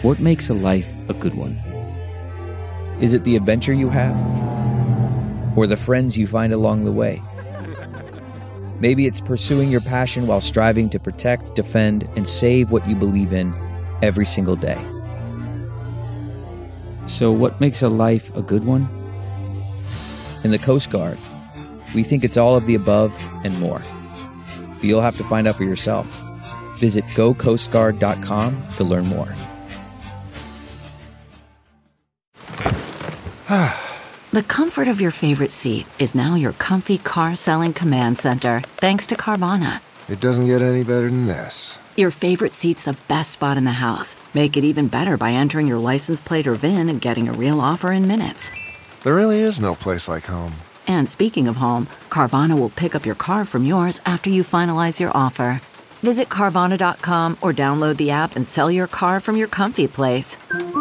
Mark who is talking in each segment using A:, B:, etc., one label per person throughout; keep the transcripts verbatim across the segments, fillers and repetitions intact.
A: What makes a life a good one? Is it the adventure you have? Or the friends you find along the way? Maybe it's pursuing your passion while striving to protect, defend, and save what you believe in every single day. So what makes a life a good one? In the Coast Guard, we think it's all of the above and more. But you'll have to find out for yourself. Visit go coast guard dot com to learn more.
B: The comfort of your favorite seat is now your comfy car-selling command center, thanks to Carvana.
C: It doesn't get any better than this.
B: Your favorite seat's the best spot in the house. Make it even better by entering your license plate or V I N and getting a real offer in minutes.
C: There really is no place like home.
B: And speaking of home, Carvana will pick up your car from yours after you finalize your offer. Visit Carvana dot com or download the app and sell your car from your comfy place.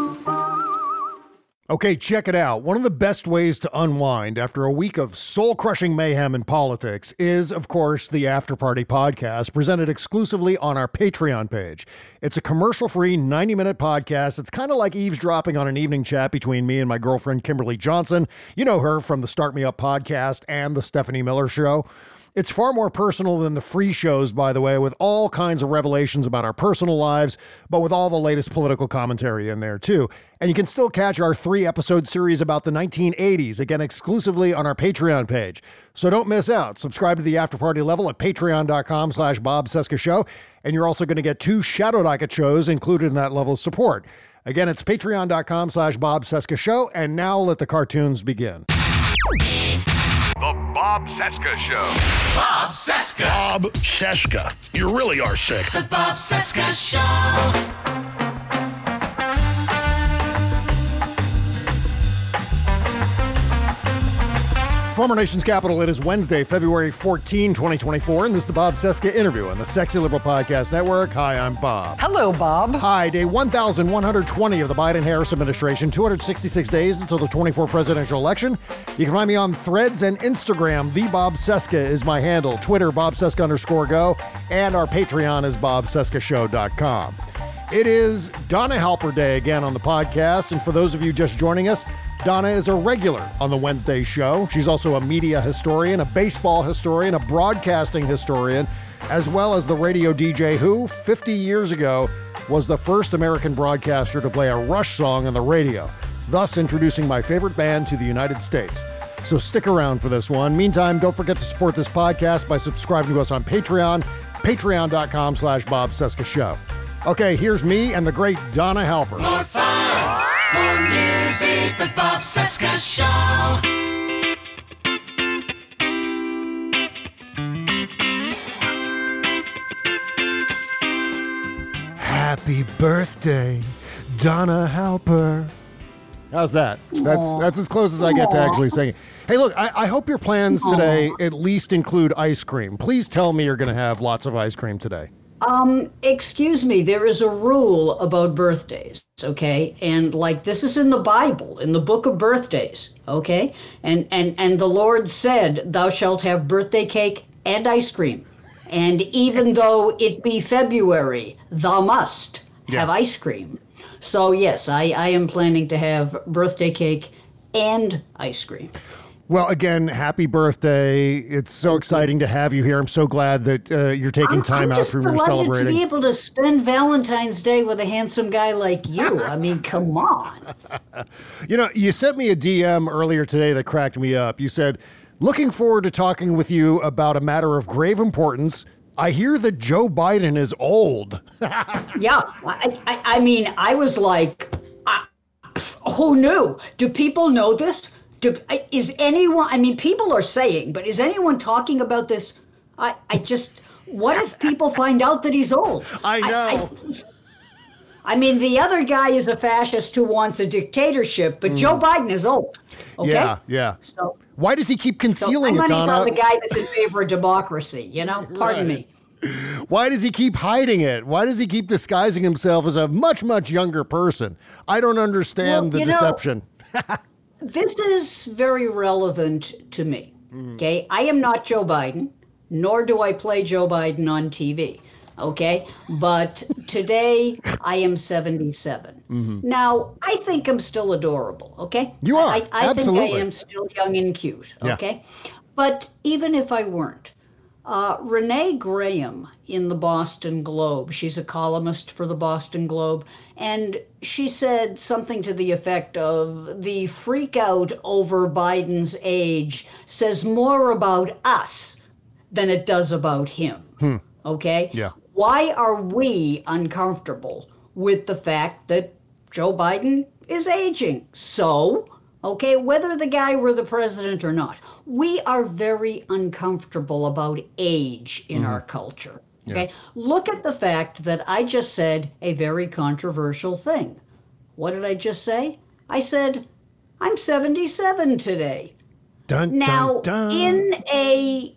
D: Okay, check it out. One of the best ways to unwind after a week of soul-crushing mayhem in politics is, of course, the After Party podcast, presented exclusively on our Patreon page. It's a commercial-free ninety-minute podcast. It's kind of like eavesdropping on an evening chat between me and my girlfriend, Kimberly Johnson. You know her from the Start Me Up podcast and the Stephanie Miller Show. It's far more personal than the free shows, by the way, with all kinds of revelations about our personal lives, but with all the latest political commentary in there, too. And you can still catch our three-episode series about the nineteen eighties, again, exclusively on our Patreon page. So don't miss out. Subscribe to the After Party level at patreon dot com slash Bob Cesca Show, and you're also going to get two Shadow Docket shows included in that level of support. Again, it's patreon dot com slash Bob Cesca Show, and now let the cartoons begin.
E: The Bob Cesca Show.
F: Bob Cesca.
G: Bob Cesca. You really are sick.
F: The Bob Cesca Show.
D: From our nation's capital, it is Wednesday, February fourteenth, twenty twenty-four, and this is the Bob Cesca Interview on the Sexy Liberal Podcast Network. Hi, I'm Bob.
H: Hello, Bob.
D: Hi, day one thousand one hundred twenty of the Biden-Harris administration, two hundred sixty-six days until the twenty-fourth presidential election. You can find me on Threads and Instagram. The Bob Cesca is my handle. Twitter, Bob Cesca underscore go, and our Patreon is bob cesca show dot com. It is Donna Halper Day again on the podcast, and for those of you just joining us, Donna is a regular on the Wednesday show. She's also a media historian, a baseball historian, a broadcasting historian, as well as the radio D J who, fifty years ago, was the first American broadcaster to play a Rush song on the radio, thus introducing my favorite band to the United States. So stick around for this one. Meantime, don't forget to support this podcast by subscribing to us on Patreon, patreon dot com slash Bob Cesca Show. Okay, here's me and the great Donna Halper.
F: More fun, more music, the Bob Cesca Show.
D: Happy birthday, Donna Halper. How's that? That's Aww. That's as close as I get to actually singing. Hey, look, I, I hope your plans today Aww. At least include ice cream. Please tell me you're going to have lots of ice cream today.
I: Um, excuse me, there is a rule about birthdays, okay? And like this is in the Bible, in the book of birthdays, okay? And and and the Lord said, thou shalt have birthday cake and ice cream. And even though it be February, thou must have yeah. ice cream. So yes, I, I am planning to have birthday cake and ice cream.
D: Well, again, happy birthday. It's so exciting to have you here. I'm so glad that uh, you're taking
I: I'm,
D: time
I: I'm
D: out from your celebrating.
I: I'm just delighted to be able to spend Valentine's Day with a handsome guy like you. I mean, come on.
D: You know, you sent me a D M earlier today that cracked me up. You said, looking forward to talking with you about a matter of grave importance. I hear that Joe Biden is old.
I: Yeah, I, I, I mean, I was like, I, who knew? Do people know this? Do, is anyone, I mean, people are saying, but is anyone talking about this? I, I just, what if people find out that he's old?
D: I know.
I: I, I, I mean, the other guy is a fascist who wants a dictatorship, but mm. Joe Biden is old. Okay?
D: Yeah, yeah.
I: So
D: why does he keep concealing
I: so
D: it, Donna?
I: on the guy that's in favor of democracy, you know? Pardon
D: right.
I: me.
D: Why does he keep hiding it? Why does he keep disguising himself as a much, much younger person? I don't understand
I: well,
D: the deception.
I: Know, this is very relevant to me, mm. okay? I am not Joe Biden, nor do I play Joe Biden on T V. okay? But today I am seventy-seven. Mm-hmm. Now, I think I'm still adorable, okay?
D: You are,
I: I, I
D: absolutely.
I: think I am still young and cute,
D: Yeah.
I: okay? But even if I weren't, uh, Renee Graham in the Boston Globe, she's a columnist for the Boston Globe, and she said something to the effect of the freak out over Biden's age says more about us than it does about him.
D: Hmm.
I: Okay?
D: Yeah.
I: Why are we uncomfortable with the fact that Joe Biden is aging? So, okay, whether the guy were the president or not, we are very uncomfortable about age in mm-hmm. our culture. Okay? Yeah. Look at the fact that I just said a very controversial thing. What did I just say? I said, I'm seventy-seven today.
D: Dun,
I: now,
D: dun, dun.
I: in a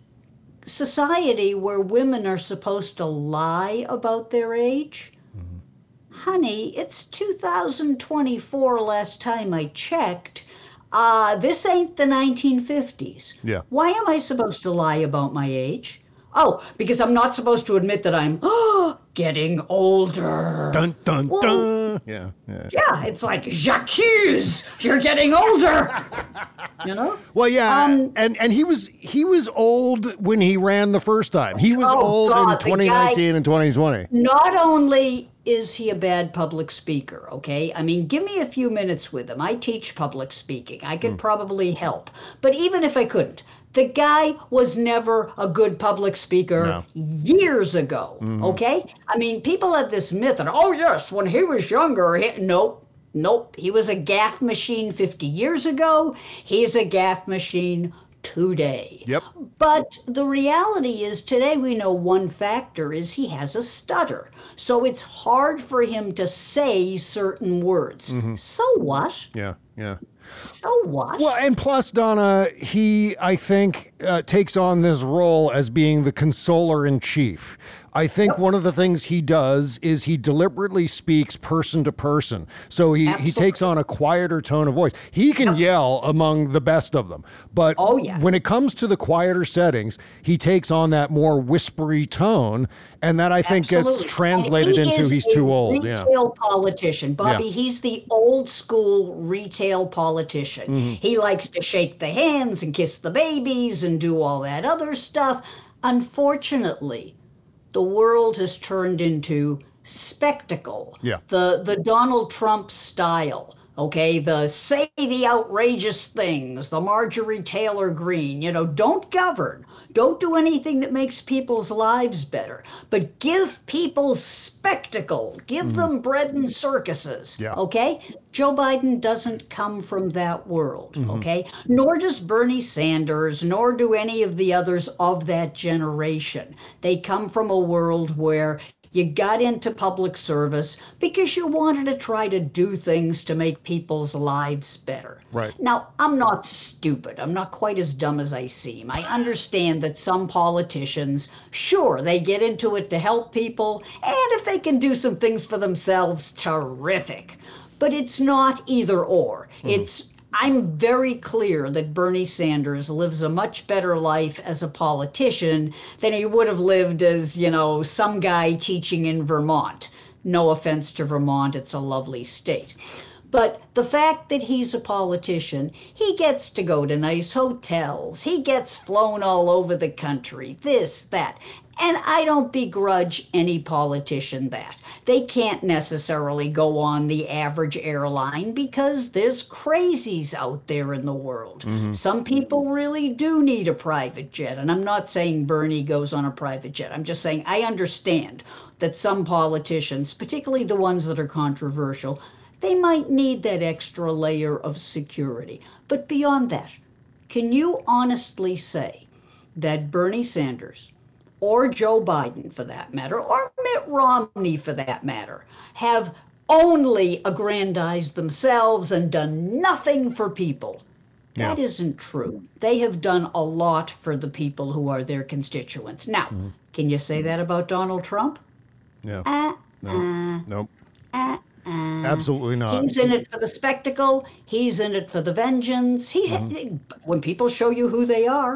I: society where women are supposed to lie about their age, mm-hmm. honey, it's two thousand twenty-four last time I checked. Uh, this ain't the nineteen fifties.
D: Yeah.
I: Why am I supposed to lie about my age? Oh, because I'm not supposed to admit that I'm oh, getting older.
D: Dun, dun,
I: well,
D: dun. Yeah, yeah.
I: Yeah, it's like, Jacques, you're getting older. You know?
D: Well, yeah,
I: um,
D: and and he was he was old when he ran the first time. He was
I: oh,
D: old
I: God,
D: in twenty nineteen
I: guy,
D: and twenty twenty.
I: Not only is he a bad public speaker, okay? I mean, give me a few minutes with him. I teach public speaking. I could mm. probably help. But even if I couldn't, the guy was never a good public speaker no. years ago, mm-hmm. okay? I mean, people have this myth that, oh, yes, when he was younger, he... nope, nope. He was a gaffe machine fifty years ago. He's a gaffe machine today.
D: Yep.
I: But the reality is today we know one factor is he has a stutter. So it's hard for him to say certain words. Mm-hmm. So what?
D: Yeah, yeah.
I: So what?
D: Well, and plus, Donna, he, I think, uh, takes on this role as being the consoler in chief. I think yep. one of the things he does is he deliberately speaks person to person. So he, he takes on a quieter tone of voice. He can yep. yell among the best of them. But
I: oh, yeah.
D: when it comes to the quieter settings, he takes on that more whispery tone. And that I think
I: Absolutely.
D: gets translated
I: he
D: into he's too old.
I: Retail
D: yeah.
I: politician. Bobby,
D: yeah.
I: he's the old school retail politician. Mm-hmm. He likes to shake the hands and kiss the babies and do all that other stuff. Unfortunately, the world has turned into spectacle.
D: Yeah.
I: The the Donald Trump style. Okay, the say the outrageous things, the Marjorie Taylor Greene, you know, don't govern. Don't do anything that makes people's lives better, but give people spectacle. Give mm. them bread and circuses,
D: yeah.
I: okay? Joe Biden doesn't come from that world,
D: mm-hmm.
I: okay? Nor does Bernie Sanders, nor do any of the others of that generation. They come from a world where you got into public service because you wanted to try to do things to make people's lives better.
D: Right.
I: Now, I'm not stupid. I'm not quite as dumb as I seem. I understand that some politicians, sure, they get into it to help people, and if they can do some things for themselves, terrific. But it's not either or. Mm. It's I'm very clear that Bernie Sanders lives a much better life as a politician than he would have lived as, you know, some guy teaching in Vermont. No offense to Vermont, it's a lovely state. But the fact that he's a politician, he gets to go to nice hotels, he gets flown all over the country, this, that. And I don't begrudge any politician that. They can't necessarily go on the average airline because there's crazies out there in the world. Mm-hmm. Some people really do need a private jet. And I'm not saying Bernie goes on a private jet. I'm just saying I understand that some politicians, particularly the ones that are controversial, they might need that extra layer of security. But beyond that, can you honestly say that Bernie Sanders, or Joe Biden for that matter, or Mitt Romney for that matter, have only aggrandized themselves and done nothing for people? Yeah. That isn't true. They have done a lot for the people who are their constituents. Now, mm-hmm. can you say that about Donald Trump?
D: Yeah.
I: Uh,
D: no.
I: uh,
D: nope.
I: Uh, uh,
D: Absolutely not.
I: He's in it for the spectacle. He's in it for the vengeance. He's mm-hmm. when people show you who they are,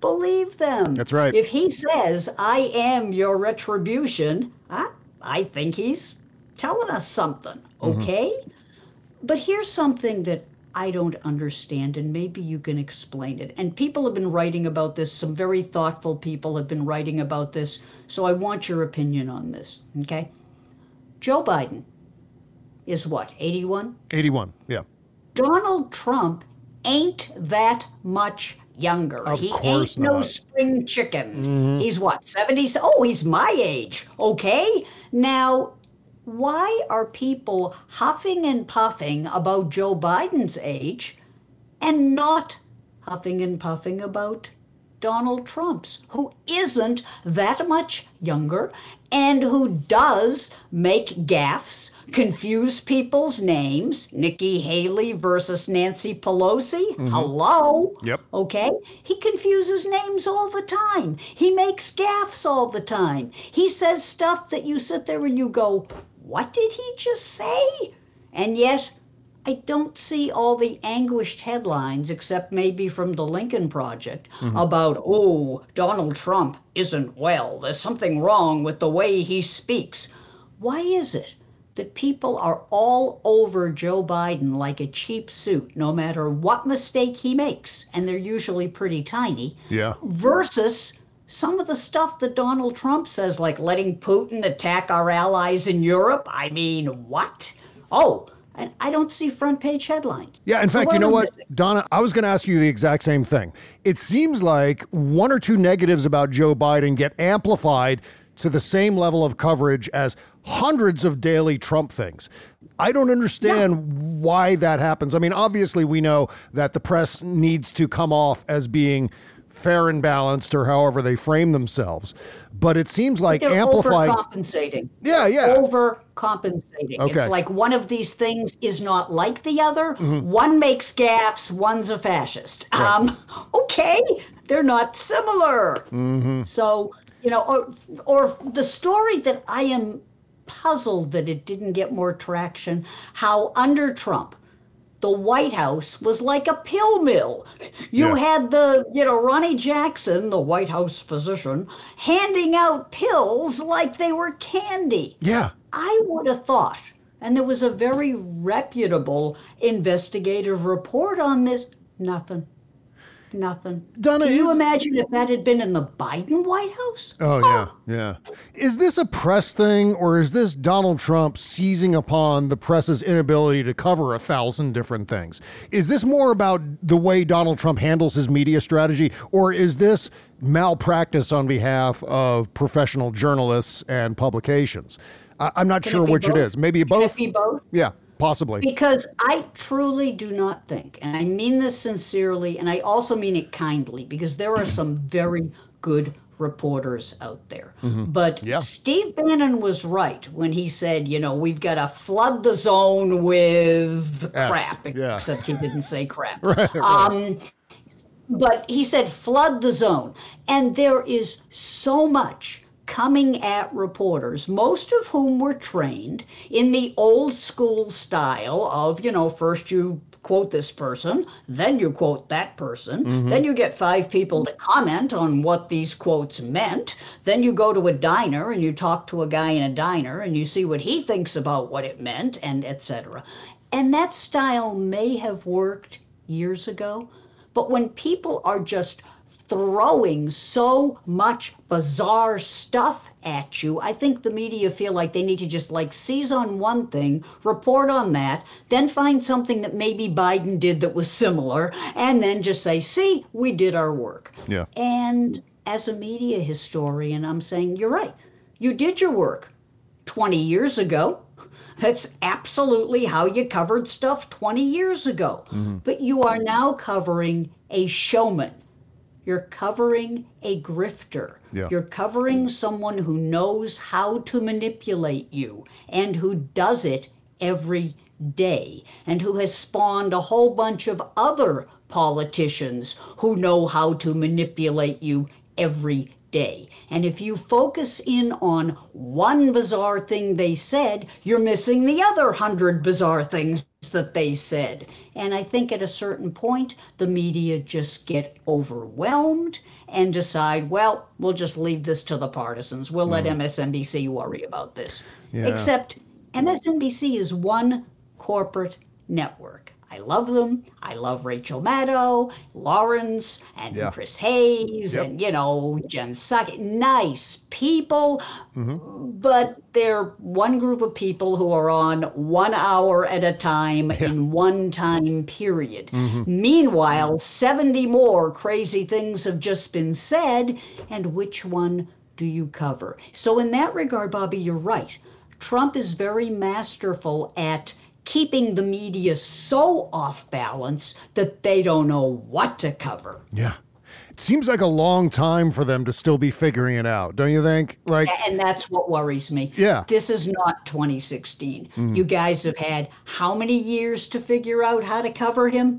I: believe them.
D: That's right.
I: If he says, I am your retribution, I, I think he's telling us something, okay? Mm-hmm. But here's something that I don't understand, and maybe you can explain it. And people have been writing about this. Some very thoughtful people have been writing about this. So I want your opinion on this, okay? Joe Biden is what, eighty-one?
D: eighty-one, yeah.
I: Donald Trump ain't that much younger.
D: Of
I: he
D: course
I: ain't no
D: not.
I: spring chicken.
D: Mm-hmm.
I: He's what, seventy? Oh, he's my age, okay? Now, why are people huffing and puffing about Joe Biden's age and not huffing and puffing about Donald Trump's, who isn't that much younger and who does make gaffes, confuse people's names? Nikki Haley versus Nancy Pelosi? Mm-hmm. Hello?
D: Yep.
I: Okay? He confuses names all the time. He makes gaffes all the time. He says stuff that you sit there and you go, what did he just say? And yet, I don't see all the anguished headlines, except maybe from the Lincoln Project, mm-hmm. about, oh, Donald Trump isn't well. There's something wrong with the way he speaks. Why is it that people are all over Joe Biden like a cheap suit, no matter what mistake he makes, and they're usually pretty tiny,
D: yeah.
I: versus some of the stuff that Donald Trump says, like letting Putin attack our allies in Europe? I mean, what? Oh, and I don't see front page headlines.
D: Yeah, in
I: So
D: fact, you know
I: am I
D: what,
I: missing?
D: Donna, I was going to ask you the exact same thing. It seems like one or two negatives about Joe Biden get amplified to the same level of coverage as hundreds of daily Trump things. I don't understand yeah. why that happens. I mean, obviously, we know that the press needs to come off as being fair and balanced, or however they frame themselves. But it seems like
I: They're
D: amplified.
I: overcompensating.
D: Yeah, yeah.
I: Overcompensating.
D: Okay.
I: It's like one of these things is not like the other.
D: Mm-hmm.
I: One makes gaffes, one's a fascist.
D: Right.
I: Um, okay, they're not similar.
D: Mm-hmm.
I: So, you know, or, or the story that I am puzzled that it didn't get more traction, how under Trump, the White House was like a pill mill. You
D: Yeah.
I: had the, you know, Ronnie Jackson, the White House physician, handing out pills like they were candy.
D: Yeah.
I: I would have thought, and there was a very reputable investigative report on this, nothing. Nothing.
D: Donna,
I: Can you
D: is-
I: imagine if that had been in the Biden White House?
D: Oh, yeah, yeah. Is this a press thing, or is this Donald Trump seizing upon the press's inability to cover a thousand different things? Is this more about the way Donald Trump handles his media strategy, or is this malpractice on behalf of professional journalists and publications? I- I'm not
I: Can
D: sure
I: it be
D: which it
I: both?
D: is. Maybe
I: Can
D: both?
I: it be both?
D: Yeah, possibly.
I: Because I truly do not think, and I mean this sincerely, and I also mean it kindly, because there are some very good reporters out there. But
D: Yeah.
I: Steve Bannon was right when he said, you know, we've got to flood the zone with
D: Yes,
I: crap,
D: yeah.
I: except he didn't say crap.
D: Right, right.
I: Um, but he said flood the zone. And there is so much coming at reporters, most of whom were trained in the old school style of, you know, first you quote this person, then you quote that person,
D: Mm-hmm.
I: then you get five people to comment on what these quotes meant, then you go to a diner and you talk to a guy in a diner and you see what he thinks about what it meant, and et cetera. And that style may have worked years ago, but when people are just throwing so much bizarre stuff at you, I think the media feel like they need to just like seize on one thing, report on that, then find something that maybe Biden did that was similar, and then just say, see, we did our work.
D: Yeah.
I: And as a media historian, I'm saying, you're right. You did your work twenty years ago. That's absolutely how you covered stuff twenty years ago.
D: Mm-hmm.
I: But you are now covering a showman. You're covering a grifter.
D: Yeah.
I: You're covering someone who knows how to manipulate you and who does it every day and who has spawned a whole bunch of other politicians who know how to manipulate you every day. And if you focus in on one bizarre thing they said, you're missing the other hundred bizarre things that they said. And I think at a certain point, the media just get overwhelmed and decide, well, we'll just leave this to the partisans. We'll let M S N B C worry about this.
D: Yeah.
I: Except M S N B C is one corporate network. I love them. I love Rachel Maddow, Lawrence, and
D: Yeah.
I: Chris Hayes,
D: Yep.
I: and, you know, Jen Psaki. Nice people,
D: Mm-hmm.
I: but they're one group of people who are on one hour at a time in one time period.
D: Mm-hmm.
I: Meanwhile, seventy more crazy things have just been said, and which one do you cover? So in that regard, Bobby, you're right. Trump is very masterful at keeping the media so off balance that they don't know what to cover.
D: Yeah. It seems like a long time for them to still be figuring it out, don't you think? Like,
I: And that's what worries me.
D: Yeah.
I: This is not twenty sixteen. You guys have had how many years to figure out how to cover him?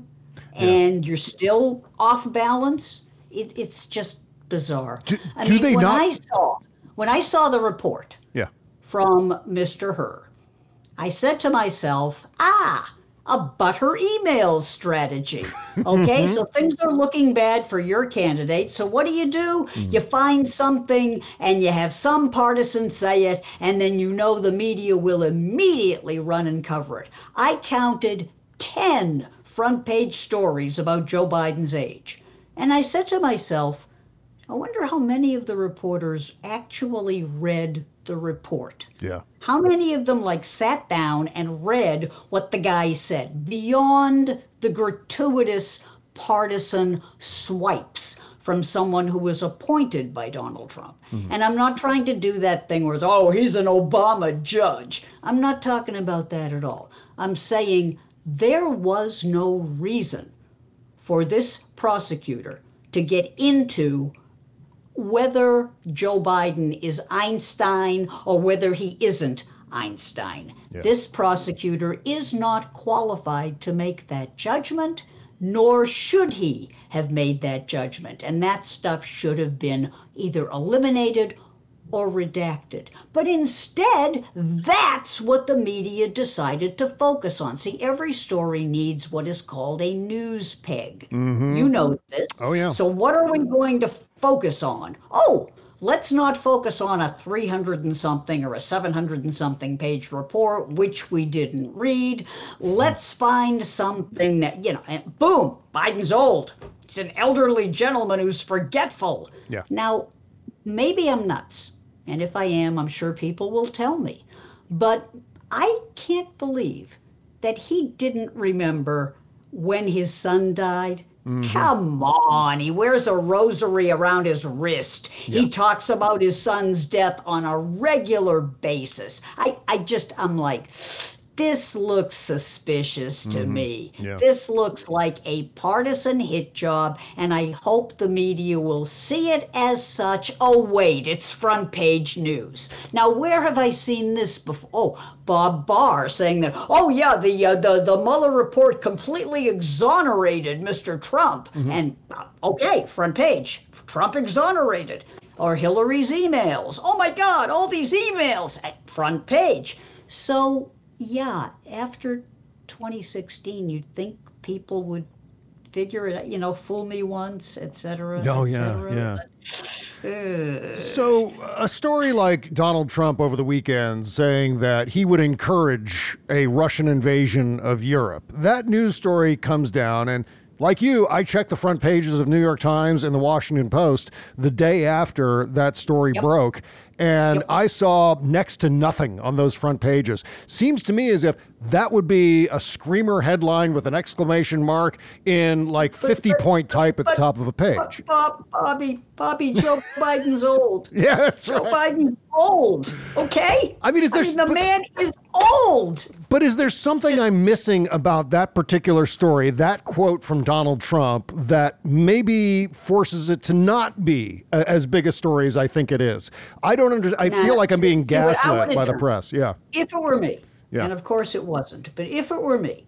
I: And you're still off balance? It, it's just bizarre.
D: Do-
I: I
D: do
I: mean,
D: they
I: when
D: not-
I: I saw when I saw the report
D: yeah.
I: from Mister Herr, I said to myself, ah, a butter emails strategy. Okay, so things are looking bad for your candidate. So what do you do? You find something and you have some partisan say it, and then you know the media will immediately run and cover it. I counted ten front page stories about Joe Biden's age. And I said to myself, I wonder how many of the reporters actually read the report.
D: Yeah.
I: How many of them like sat down and read what the guy said beyond the gratuitous partisan swipes from someone who was appointed by Donald Trump? Mm-hmm. And I'm not trying to do that thing where it's, oh, he's an Obama judge. I'm not talking about that at all. I'm saying there was no reason for this prosecutor to get into whether Joe Biden is Einstein or whether he isn't Einstein.
D: Yeah.
I: This prosecutor is not qualified to make that judgment, nor should he have made that judgment. And that stuff should have been either eliminated or redacted. But instead, that's what the media decided to focus on. See, every story needs what is called a news peg.
D: Mm-hmm.
I: You know this.
D: Oh, yeah.
I: So what are we going to focus on? Oh, let's not focus on a three hundred and something or a seven hundred and something page report, which we didn't read. Let's find something that, you know, and boom, Biden's old. It's an elderly gentleman who's forgetful.
D: Yeah.
I: Now, maybe I'm nuts. And if I am, I'm sure people will tell me. But I can't believe that he didn't remember when his son died. Mm-hmm. Come on, he wears a rosary around his wrist. Yeah. He talks about his son's death on a regular basis. I, I just, I'm like, this looks suspicious to
D: Mm-hmm.
I: me.
D: Yeah.
I: This looks like a partisan hit job, and I hope the media will see it as such. Oh, wait, it's front page news. Now, where have I seen this before? Oh, Bob Barr saying that, oh, yeah, the uh, the, the Mueller report completely exonerated Mister Trump. Mm-hmm. And, uh, okay, front page, Trump exonerated. Or Hillary's emails. Oh, my God, all these emails at front page. So, yeah, after twenty sixteen, you'd think people would figure it out, you know, fool me once, et cetera.
D: Oh,
I: et
D: yeah,
I: cetera.
D: yeah.
I: Uh,
D: So a story like Donald Trump over the weekend saying that he would encourage a Russian invasion of Europe. That news story comes down, and like you, I checked the front pages of New York Times and the Washington Post the day after that story
I: Yep.
D: broke. And
I: Yep.
D: I saw next to nothing on those front pages. Seems to me as if that would be a screamer headline with an exclamation mark in like fifty point type at the
I: but-
D: top of a page.
I: Bob, Bobby, Bobby, Joe Biden's old.
D: Yeah, that's
I: Joe
D: right.
I: Biden's old, okay?
D: I mean, is there-
I: the
D: but-
I: man is old.
D: But is there something I'm missing about that particular story, that quote from Donald Trump, that maybe forces it to not be a, as big a story as I think it is? I don't understand. I
I: Nah,
D: feel like I'm being
I: see, what I
D: gaslit
I: would've
D: by the
I: done-
D: press. Yeah.
I: If it were me,
D: Yeah.
I: and of course it wasn't, but if it were me,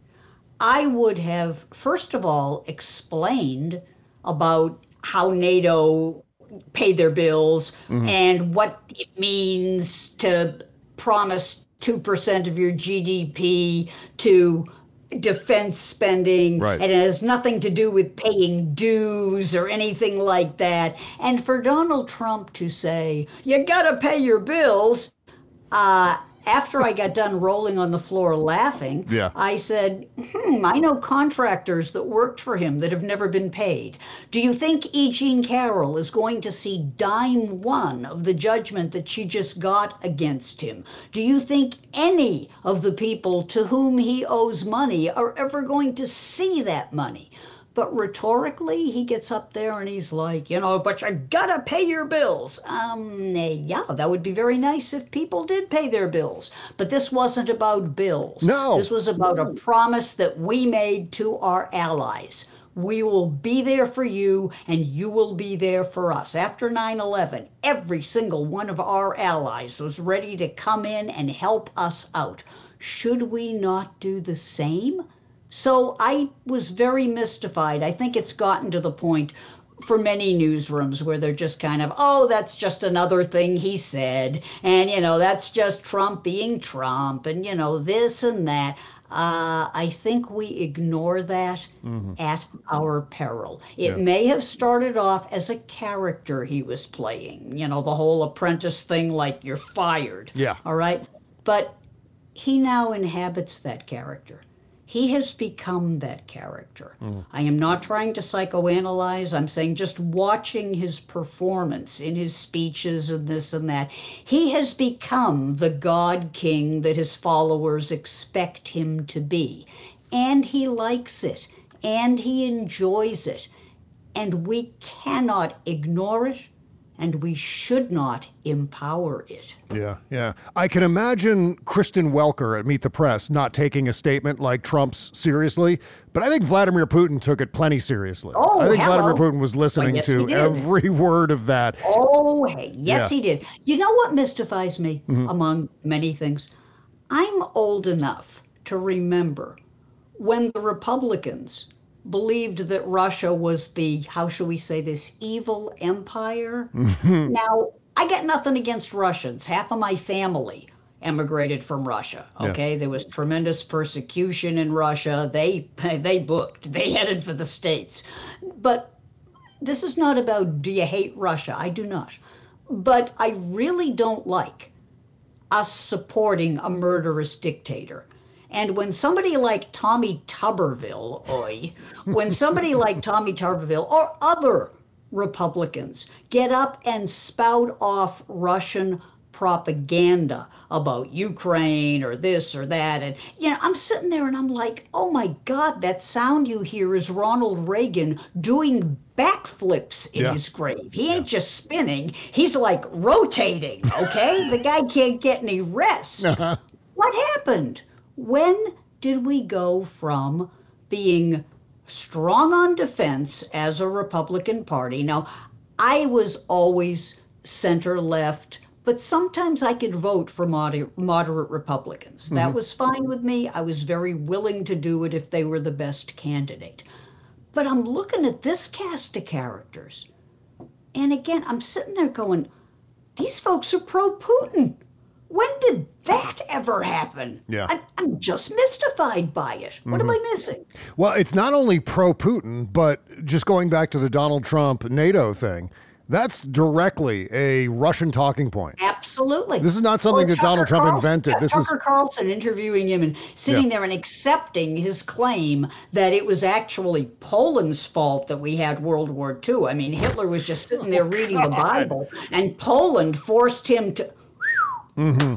I: I would have, first of all, explained about how NATO pay their bills
D: Mm-hmm.
I: and what it means to promise two percent of your G D P to defense spending,
D: Right.
I: and it has nothing to do with paying dues or anything like that. And for Donald Trump to say, you gotta pay your bills, uh, after I got done rolling on the floor laughing,
D: Yeah.
I: I said, hmm, I know contractors that worked for him that have never been paid. Do you think E. Jean Carroll is going to see dime one of the judgment that she just got against him? Do you think any of the people to whom he owes money are ever going to see that money? But rhetorically, he gets up there and he's like, you know, but you gotta pay your bills. Um, yeah, that would be very nice if people did pay their bills. But this wasn't about bills.
D: No.
I: This was about a promise that we made to our allies. We will be there for you, and you will be there for us. After nine eleven, every single one of our allies was ready to come in and help us out. Should we not do the same? So I was very mystified. I think it's gotten to the point for many newsrooms where they're just kind of, oh, that's just another thing he said. And, you know, that's just Trump being Trump and, you know, this and that. Uh, I think we ignore that mm-hmm. at our peril. It yeah. may have started off as a character he was playing, you know, the whole apprentice thing, like you're fired.
D: Yeah.
I: All right. But he now inhabits that character. He has become that character. Mm. I am not trying to psychoanalyze. I'm saying just watching his performance in his speeches and this and that, he has become the God King that his followers expect him to be. And he likes it, and he enjoys it. And we cannot ignore it, and we should not empower it.
D: Yeah, yeah. I can imagine Kristen Welker at Meet the Press not taking a statement like Trump's seriously, but I think Vladimir Putin took it plenty seriously.
I: Oh,
D: I think
I: hello.
D: Vladimir Putin was listening
I: well, yes,
D: to every word of that.
I: Oh, hey, yes,
D: yeah.
I: he did. You know what mystifies me,
D: mm-hmm.
I: among many things? I'm old enough to remember when the Republicans believed that Russia was the, how shall we say this, evil empire. Mm-hmm. Now, I got nothing against Russians. Half of my family emigrated from Russia. Okay, yeah. There was tremendous persecution in Russia. They they booked. They headed for the States. But this is not about, do you hate Russia? I do not. But I really don't like us supporting a murderous dictator. And when somebody like Tommy Tuberville, oi, when somebody like Tommy Tuberville or other Republicans get up and spout off Russian propaganda about Ukraine or this or that, and, you know, I'm sitting there and I'm like, oh my God, that sound you hear is Ronald Reagan doing backflips in
D: yeah.
I: his grave. He ain't yeah. just spinning, he's like rotating, okay? The guy can't get any rest. Uh-huh. What happened? When did we go from being strong on defense as a Republican Party? Now, I was always center-left, but sometimes I could vote for moder- moderate Republicans. Mm-hmm. That was fine with me. I was very willing to do it if they were the best candidate. But I'm looking at this cast of characters, and again, I'm sitting there going, these folks are pro-Putin. When did that ever happen?
D: Yeah.
I: I'm, I'm just mystified by it. What mm-hmm. am I missing?
D: Well, it's not only pro-Putin, but just going back to the Donald Trump NATO thing, that's directly a Russian talking point.
I: Absolutely.
D: This is not something
I: or
D: that
I: Tucker
D: Donald Trump
I: Carlson,
D: invented.
I: yeah,
D: This
I: Tucker
D: is
I: Carlson interviewing him and sitting
D: yeah.
I: there and accepting his claim that it was actually Poland's fault that we had World War Two. I mean, Hitler was just sitting there reading the Bible, and Poland forced him to... Mm-hmm.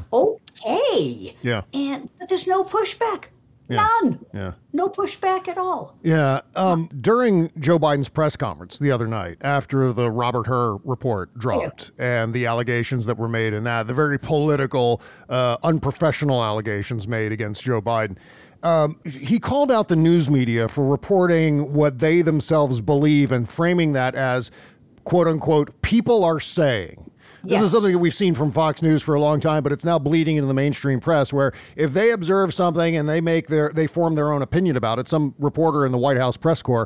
I: Okay.
D: Yeah.
I: And but there's no pushback.
D: Yeah.
I: None.
D: Yeah.
I: No pushback at all.
D: Yeah. Um, during Joe Biden's press conference the other night, after the Robert Hur report dropped yeah. and the allegations that were made in that, the very political, uh, unprofessional allegations made against Joe Biden, um, he called out the news media for reporting what they themselves believe and framing that as, quote unquote, people are saying. This yes. is something that we've seen from Fox News for a long time, but it's now bleeding into the mainstream press, where if they observe something and they make their, they form their own opinion about it, some reporter in the White House press corps,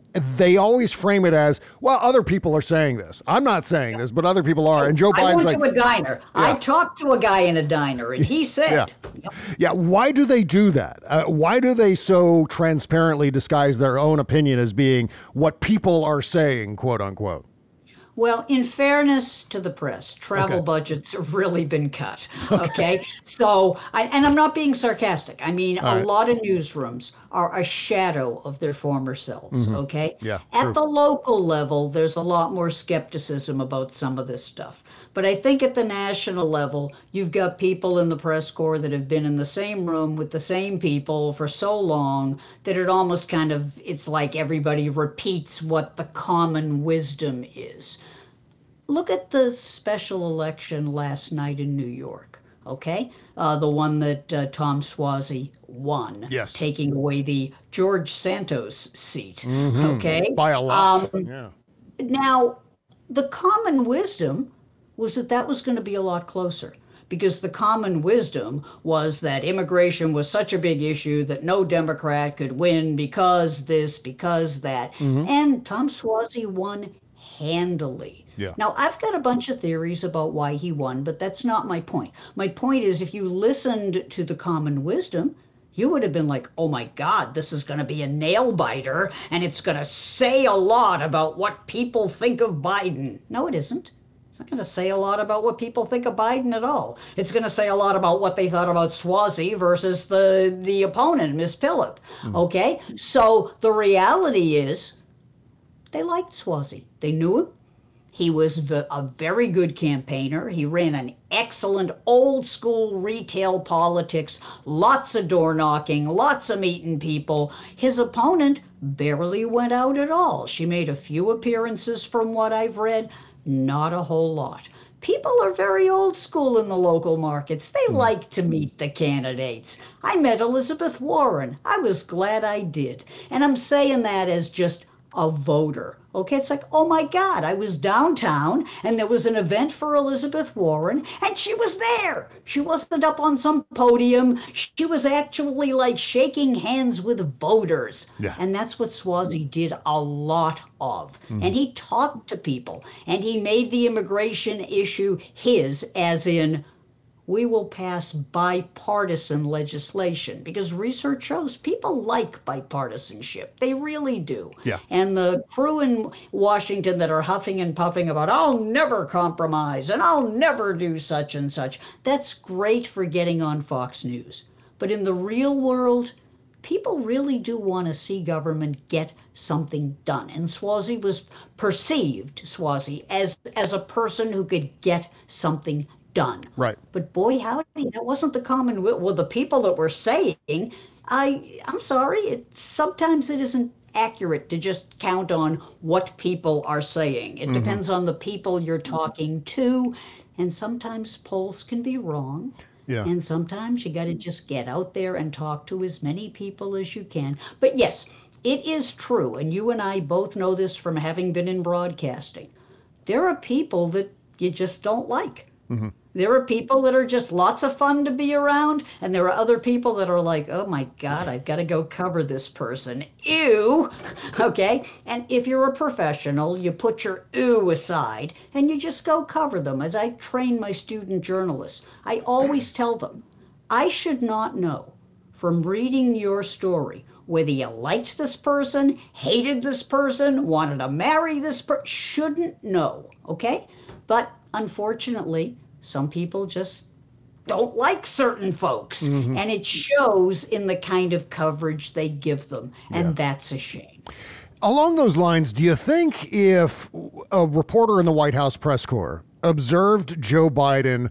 D: they always frame it as, well, other people are saying this. I'm not saying this, but other people are. And Joe Biden's like,
I: I went to a diner.
D: Yeah.
I: I talked to a guy in a diner, and he said,
D: yeah. Yeah. Why do they do that? Uh, why do they so transparently disguise their own opinion as being what people are saying, quote unquote?
I: Well, in fairness to the press, travel
D: Okay.
I: budgets have really been cut. Okay. So, I, and I'm not being sarcastic. I mean,
D: All
I: a
D: right.
I: lot of newsrooms are a shadow of their former selves. Okay.
D: Yeah,
I: At
D: true.
I: the local level, there's a lot more skepticism about some of this stuff. But I think at the national level, you've got people in the press corps that have been in the same room with the same people for so long that it almost kind of, it's like everybody repeats what the common wisdom is. Look at the special election last night in New York, okay? Uh, the one that uh, Tom Suozzi won,
D: Yes.
I: taking away the George Santos seat, okay?
D: By a lot.
I: Um,
D: yeah.
I: Now, the common wisdom was that that was going to be a lot closer, because the common wisdom was that immigration was such a big issue that no Democrat could win because this, because that. And Tom Suozzi won handily.
D: Yeah.
I: Now, I've got a bunch of theories about why he won, but that's not my point. My point is, if you listened to the common wisdom, you would have been like, oh my God, this is going to be a nail biter, and it's going to say a lot about what people think of Biden. No, it isn't. It's not going to say a lot about what people think of Biden at all. It's going to say a lot about what they thought about Suozzi versus the, the opponent, Miss Phillip. Okay? So the reality is, they liked Suozzi. They knew him. He was v- a very good campaigner. He ran an excellent old school retail politics, lots of door knocking, lots of meeting people. His opponent barely went out at all. She made a few appearances from what I've read, not a whole lot. People are very old school in the local markets. They like to meet the candidates. I met Elizabeth Warren. I was glad I did. And I'm saying that as just a voter. Okay, it's like, oh my God, I was downtown and there was an event for Elizabeth Warren and she was there. She wasn't up on some podium. She was actually like shaking hands with voters.
D: Yeah.
I: And that's what Suozzi did a lot of. And he talked to people and he made the immigration issue his, as in, we will pass bipartisan legislation, because research shows people like bipartisanship. They really do.
D: Yeah.
I: And the crew in Washington that are huffing and puffing about, I'll never compromise and I'll never do such and such, that's great for getting on Fox News. But in the real world, people really do want to see government get something done. And Suozzi was perceived, Suozzi, as, as a person who could get something done.
D: Right.
I: But boy, howdy, that wasn't the common will. Well, the people that were saying, I, I'm sorry, it, sometimes it isn't accurate to just count on what people are saying. It
D: Mm-hmm.
I: depends on the people you're talking to. And sometimes polls can be wrong.
D: Yeah.
I: And sometimes you got to just get out there and talk to as many people as you can. But yes, it is true. And you and I both know this from having been in broadcasting. There are people that you just don't like.
D: Mm-hmm.
I: There are people that are just lots of fun to be around, and there are other people that are like, oh my God, I've got to go cover this person. Ew. Okay? And if you're a professional, you put your ew aside and you just go cover them. As I train my student journalists, I always tell them, I should not know from reading your story whether you liked this person, hated this person, wanted to marry this person. Shouldn't know. Okay? But unfortunately, some people just don't like certain folks.
D: Mm-hmm.
I: And it shows in the kind of coverage they give them. And
D: Yeah.
I: that's a shame.
D: Along those lines, do you think if a reporter in the White House press corps observed Joe Biden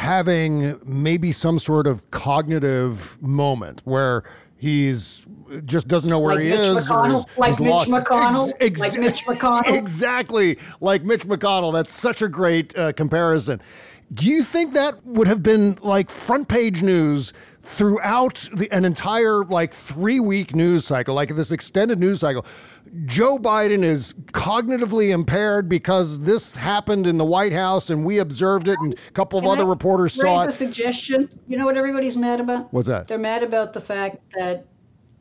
D: having maybe some sort of cognitive moment where he's just doesn't know where
I: Like
D: he
I: Mitch
D: is. or
I: McConnell?
D: he's-
I: Like
D: he's
I: Mitch
D: lost-
I: McConnell? Like Mitch McConnell?
D: Exactly. Like Mitch McConnell. That's such a great uh, comparison. Do you think that would have been like front page news throughout the, an entire like three week news cycle, like this extended news cycle? Joe Biden is cognitively impaired because this happened in the White House and we observed it and a couple of
I: Can
D: other
I: I
D: reporters saw
I: raise a
D: it.
I: suggestion? You know what everybody's mad about?
D: What's that?
I: They're mad about the fact that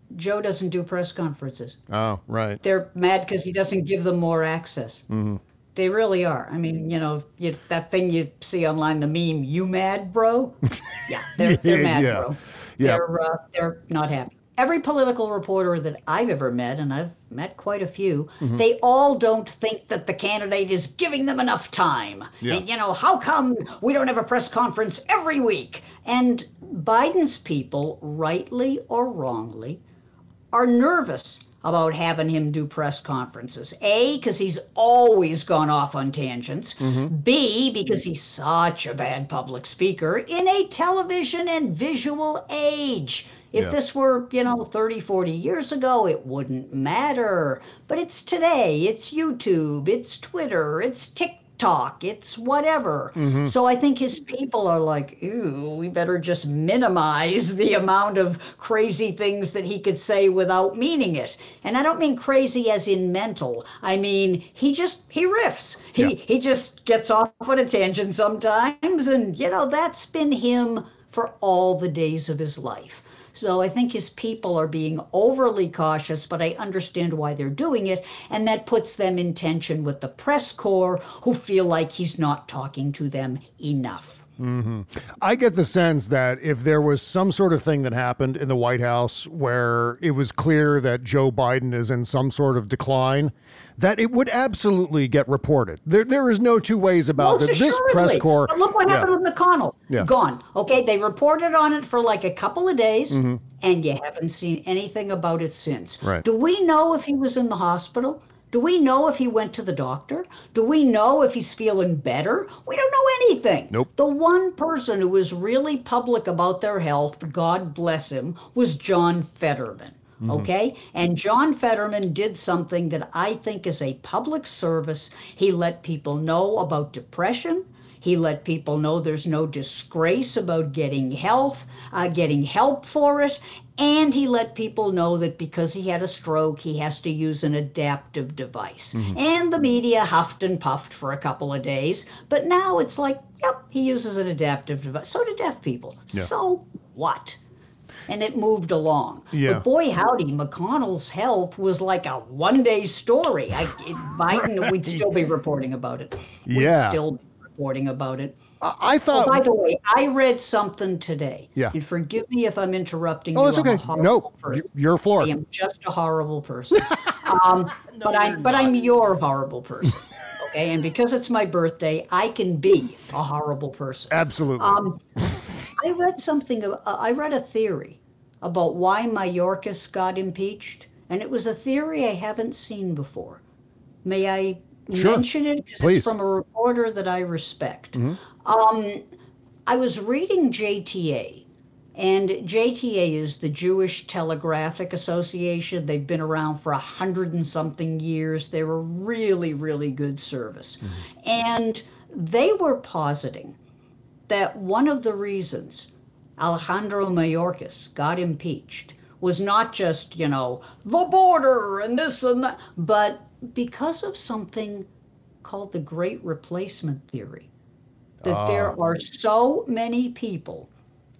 I: Joe doesn't do press conferences.
D: Oh, right.
I: They're mad because he doesn't give them more access.
D: Mm-hmm.
I: They really are. I mean, you know, you, that thing you see online, the meme, "You mad, bro?" Yeah, they're, they're mad,
D: yeah.
I: bro.
D: Yeah.
I: They're, uh, they're not happy. Every political reporter that I've ever met, and I've met quite a few,
D: Mm-hmm.
I: they all don't think that the candidate is giving them enough time.
D: Yeah.
I: And, you know, how come we don't have a press conference every week? And Biden's people, rightly or wrongly, are nervous about having him do press conferences. A, because he's always gone off on tangents.
D: Mm-hmm.
I: B, because he's such a bad public speaker in a television and visual age. If
D: Yeah.
I: this were, you know, thirty, forty years ago, it wouldn't matter. But it's today. It's YouTube. It's Twitter. It's TikTok. It's whatever.
D: Mm-hmm.
I: So I think his people are like, ew, we better just minimize the amount of crazy things that he could say without meaning it. And I don't mean crazy as in mental. I mean, he just, he riffs. He,
D: Yeah.
I: he just gets off on a tangent sometimes. And, you know, that's been him for all the days of his life. So I think his people are being overly cautious, but I understand why they're doing it, and that puts them in tension with the press corps, who feel like he's not talking to them enough.
D: Mm-hmm. I get the sense that if there was some sort of thing that happened in the White House where it was clear that Joe Biden is in some sort of decline, that it would absolutely get reported. There, there is no two ways about
I: Most
D: it. This
I: assuredly.
D: press corps.
I: But look what
D: yeah.
I: happened with McConnell.
D: Yeah.
I: Gone. Okay, they reported on it for like a couple of days,
D: Mm-hmm.
I: and you haven't seen anything about it since.
D: Right.
I: Do we know if he was in the hospital? Do we know if he went to the doctor? Do we know if he's feeling better? We don't know anything.
D: Nope.
I: The one person who was really public about their health, God bless him, was John Fetterman.
D: Mm-hmm.
I: Okay? And John Fetterman did something that I think is a public service. He let people know about depression. He let people know there's no disgrace about getting health, uh, getting help for it. And he let people know that because he had a stroke, he has to use an adaptive device.
D: Mm-hmm.
I: And the media huffed and puffed for a couple of days. But now it's like, yep, he uses an adaptive device. So do deaf people.
D: Yeah.
I: So what? And it moved along.
D: Yeah.
I: But boy, howdy, McConnell's health was like a one-day story. I, it, Biden, we'd still be reporting about it. We'd
D: Yeah.
I: still be reporting about it.
D: I, I
I: Oh,
D: thought.
I: by the way, I read something today.
D: Yeah.
I: And forgive me if I'm interrupting
D: oh,
I: you.
D: that's
I: I'm a
D: okay.
I: horrible
D: No,
I: person.
D: y- your floor.
I: I am just a horrible person. um, but I'm but I'm your horrible person. Okay, and because it's my birthday, I can be a horrible person.
D: Absolutely.
I: Um, I read something. Uh, I read a theory about why Mayorkas got impeached, and it was a theory I haven't seen before. May I
D: Sure.
I: mention it? Because
D: Please.
I: it's from a reporter that I respect.
D: Mm-hmm.
I: Um, I was reading J T A, and J T A is the Jewish Telegraphic Association. They've been around for a hundred and something years. They're a really, really good service.
D: Mm-hmm.
I: And they were positing that one of the reasons Alejandro Mayorkas got impeached was not just, you know, the border and this and that, but because of something called the Great Replacement Theory. That there are so many people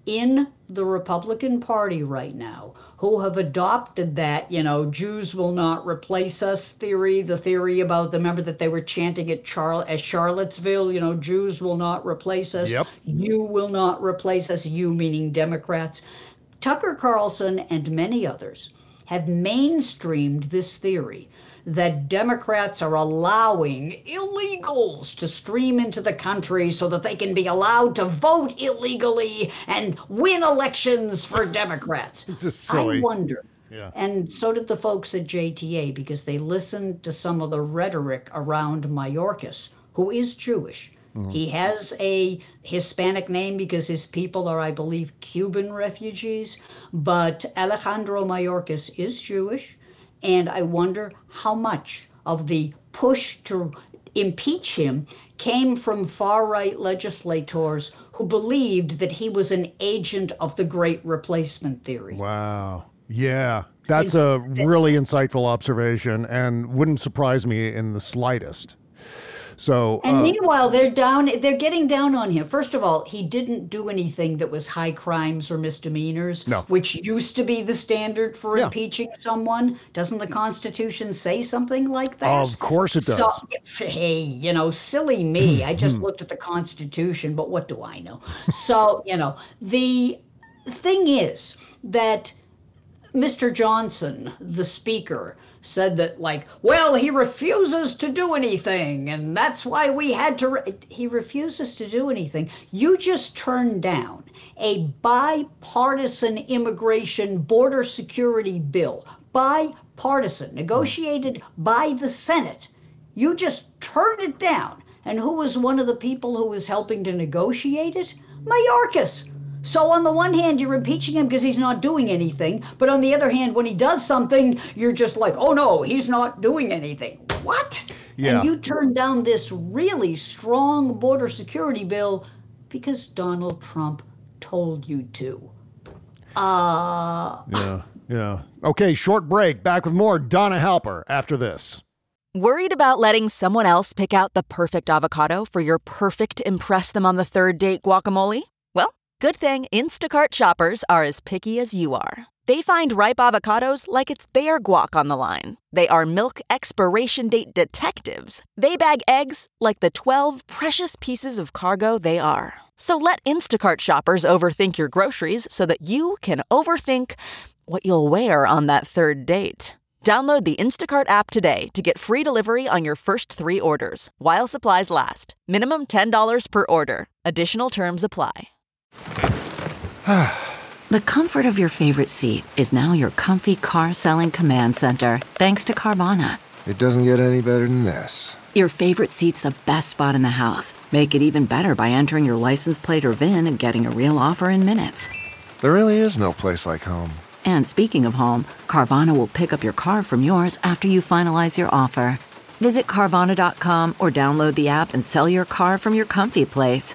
I: in the Republican Party right now who have adopted that, you know, Jews will not replace us theory, the theory about the, remember that they were chanting at, Char- at Charlottesville, you know, Jews will not replace us.
D: Yep.
I: You will not replace us, you meaning Democrats. Tucker Carlson and many others have mainstreamed this theory that Democrats are allowing illegals to stream into the country so that they can be allowed to vote illegally and win elections for Democrats.
D: It's just silly.
I: I wonder.
D: Yeah.
I: And so did the folks at J T A, because they listened to some of the rhetoric around Mayorkas, who is Jewish. Mm-hmm. He has a Hispanic name because his people are, I believe, Cuban refugees. But Alejandro Mayorkas is Jewish. And I wonder how much of the push to impeach him came from far-right legislators who believed that he was an agent of the Great Replacement Theory.
D: Wow. Yeah, that's a really insightful observation and wouldn't surprise me in the slightest. So,
I: And
D: uh,
I: meanwhile, they're down, they're getting down on him. First of all, he didn't do anything that was high crimes or misdemeanors,
D: No.
I: which used to be the standard for
D: Yeah.
I: impeaching someone. Doesn't the Constitution say something like that?
D: Of course it does.
I: So, hey, you know, silly me. I just looked at the Constitution, but what do I know? So, you know, the thing is that Mister Johnson, the speaker, said that, like, well, he refuses to do anything, and that's why we had to. Re-. He refuses to do anything. You just turned down a bipartisan immigration border security bill, bipartisan, negotiated by the Senate. You just turned it down. And who was one of the people who was helping to negotiate it? Mayorkas. So on the one hand, you're impeaching him because he's not doing anything. But on the other hand, when he does something, you're just like, oh no, he's not doing anything. What?
D: Yeah.
I: And you turned down this really strong border security bill because Donald Trump told you to. Uh,
D: yeah, yeah. Okay, short break. Back with more Donna Halper after this.
H: Worried about letting someone else pick out the perfect avocado for your perfect impress them on the third date guacamole? Well, good thing Instacart shoppers are as picky as you are. They find ripe avocados like it's their guac on the line. They are milk expiration date detectives. They bag eggs like the twelve precious pieces of cargo they are. So let Instacart shoppers overthink your groceries so that you can overthink what you'll wear on that third date. Download the Instacart app today to get free delivery on your first three orders, while supplies last. Minimum ten dollars per order. Additional terms apply.
B: The comfort of your favorite seat is now your comfy car selling command center, thanks to Carvana.
C: It doesn't get any better than this.
B: Your favorite seat's the best spot in the house. Make it even better by entering your license plate or V I N and getting a real offer in minutes.
C: There really is no place like home.
B: And speaking of home, Carvana will pick up your car from yours after you finalize your offer. Visit Carvana dot com or download the app and sell your car from your comfy place.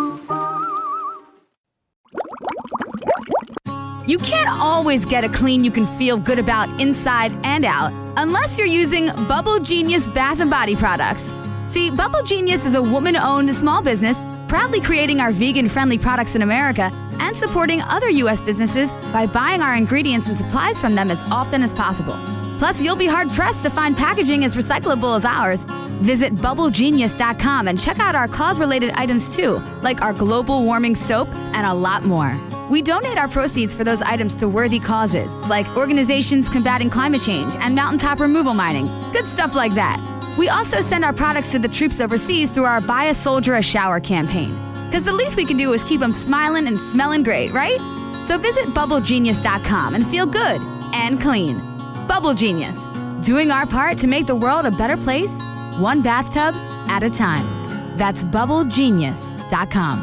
J: You can't always get a clean you can feel good about inside and out unless you're using Bubble Genius Bath and Body products. See, Bubble Genius is a woman-owned small business proudly creating our vegan-friendly products in America and supporting other U S businesses by buying our ingredients and supplies from them as often as possible. Plus, you'll be hard-pressed to find packaging as recyclable as ours. Visit bubble genius dot com and check out our cause-related items too, like our global warming soap and a lot more. We donate our proceeds for those items to worthy causes, like organizations combating climate change and mountaintop removal mining. Good stuff like that. We also send our products to the troops overseas through our Buy a Soldier a Shower campaign. Because the least we can do is keep them smiling and smelling great, right? So visit bubble genius dot com and feel good and clean. Bubble Genius, doing our part to make the world a better place, one bathtub at a time. That's bubble genius dot com.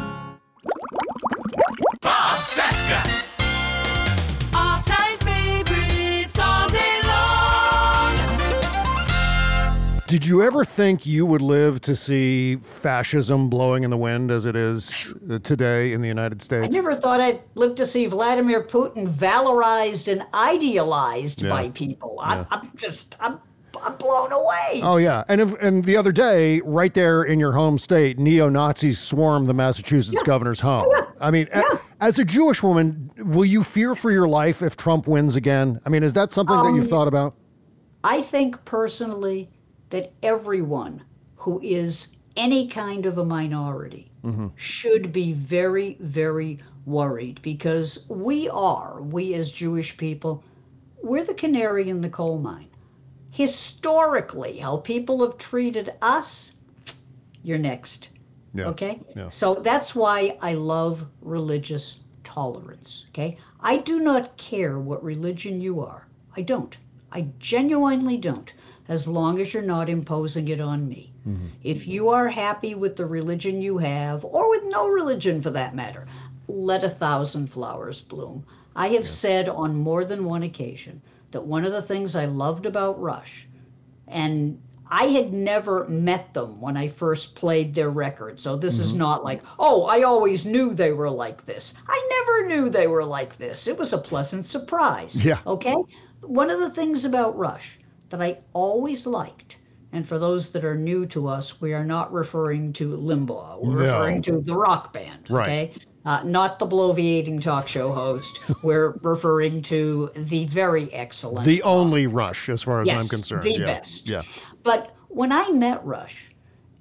F: Bob Cesca. All-time favorites all day long.
D: Did you ever think you would live to see fascism blowing in the wind as it is today in the United
I: I
D: States?
I: never thought I'd live to see Vladimir Putin valorized and idealized
D: Yeah.
I: by people. I'm,
D: Yeah.
I: I'm just, I'm, I'm blown away.
D: Oh, yeah. And if, and the other day, right there in your home state, neo-Nazis swarmed the Massachusetts governor's home. I mean, a- as a Jewish woman, will you fear for your life if Trump wins again? I mean, is that something that you've thought about?
I: I think personally that everyone who is any kind of a minority should be very, very worried, because we are, we as Jewish people, we're the canary in the coal mine. Historically, how people have treated us, you're next.
D: Yeah.
I: Okay?
D: Yeah.
I: So that's why I love religious tolerance. Okay? I do not care what religion you are. I don't. I genuinely don't, as long as you're not imposing it on me.
D: Mm-hmm.
I: If you are happy with the religion you have, or with no religion for that matter, let a thousand flowers bloom. I have said on more than one occasion that one of the things I loved about Rush, and I had never met them when I first played their record, so this is not like, oh, I always knew they were like this. I never knew they were like this. It was a pleasant surprise.
D: Yeah.
I: Okay? One of the things about Rush that I always liked And for those that are new to us, we are not referring to Limbaugh. We're
D: No.
I: referring to the rock band,
D: Right.
I: okay? Uh, not the bloviating talk show host. We're referring to the very excellent.
D: The only Rush, as far as
I: yes,
D: I'm concerned.
I: the
D: yeah.
I: best.
D: Yeah.
I: But when I met Rush,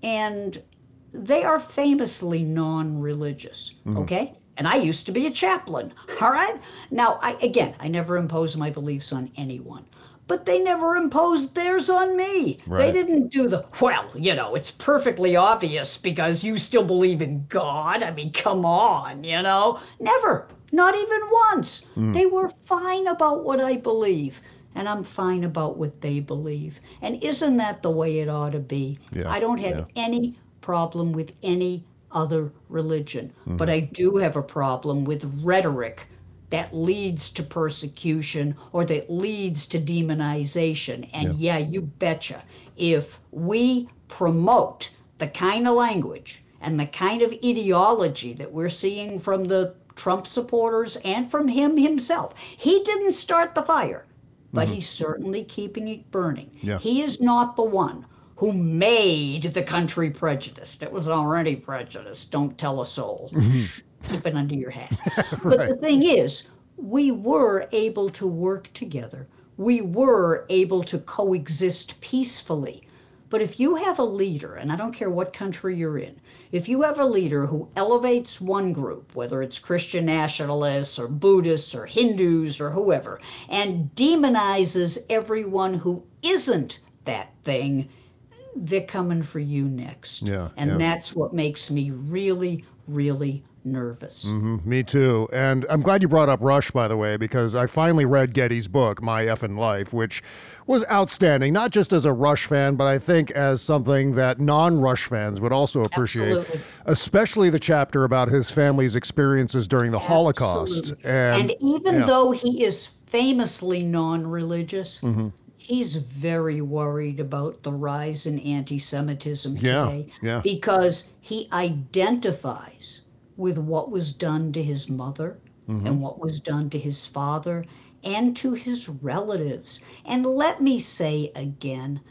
I: and they are famously non-religious,
D: Mm-hmm.
I: okay? And I used to be a chaplain, all right? Now, I, again, I never impose my beliefs on anyone. But they never imposed theirs on me.
D: Right.
I: They didn't do the, well, you know, it's perfectly obvious because you still believe in God. I mean, come on, you know? Never. Not even once.
D: Mm.
I: They were fine about what I believe. And I'm fine about what they believe. And isn't that the way it ought to be?
D: Yeah,
I: I don't have
D: yeah.
I: any problem with any other religion.
D: Mm-hmm.
I: But I do have a problem with rhetoric that leads to persecution or that leads to demonization. And yeah, you betcha, if we promote the kind of language and the kind of ideology that we're seeing from the Trump supporters and from him himself, he didn't start the fire, but
D: Mm-hmm.
I: he's certainly keeping it burning.
D: Yeah.
I: He is not the one who made the country prejudiced. It was already prejudiced. Don't tell a soul. Shh, keep it under your hat. But the thing is, we were able to work together. We were able to coexist peacefully. But if you have a leader, and I don't care what country you're in, if you have a leader who elevates one group, whether it's Christian nationalists or Buddhists or Hindus or whoever, and demonizes everyone who isn't that thing, they're coming for you next.
D: Yeah,
I: and
D: yeah.
I: that's what makes me really, really nervous.
D: Mhm, me too. And I'm glad you brought up Rush, by the way, because I finally read Getty's book, My Effin' Life, which was outstanding, not just as a Rush fan, but I think as something that non-Rush fans would also appreciate,
I: Absolutely.
D: especially the chapter about his family's experiences during the Holocaust.
I: Absolutely.
D: And,
I: And even
D: yeah.
I: though he is famously non-religious,
D: Mm-hmm.
I: he's very worried about the rise in anti-Semitism
D: Yeah,
I: today
D: yeah.
I: because he identifies with what was done to his mother
D: Mm-hmm.
I: and what was done to his father and to his relatives. And let me say again,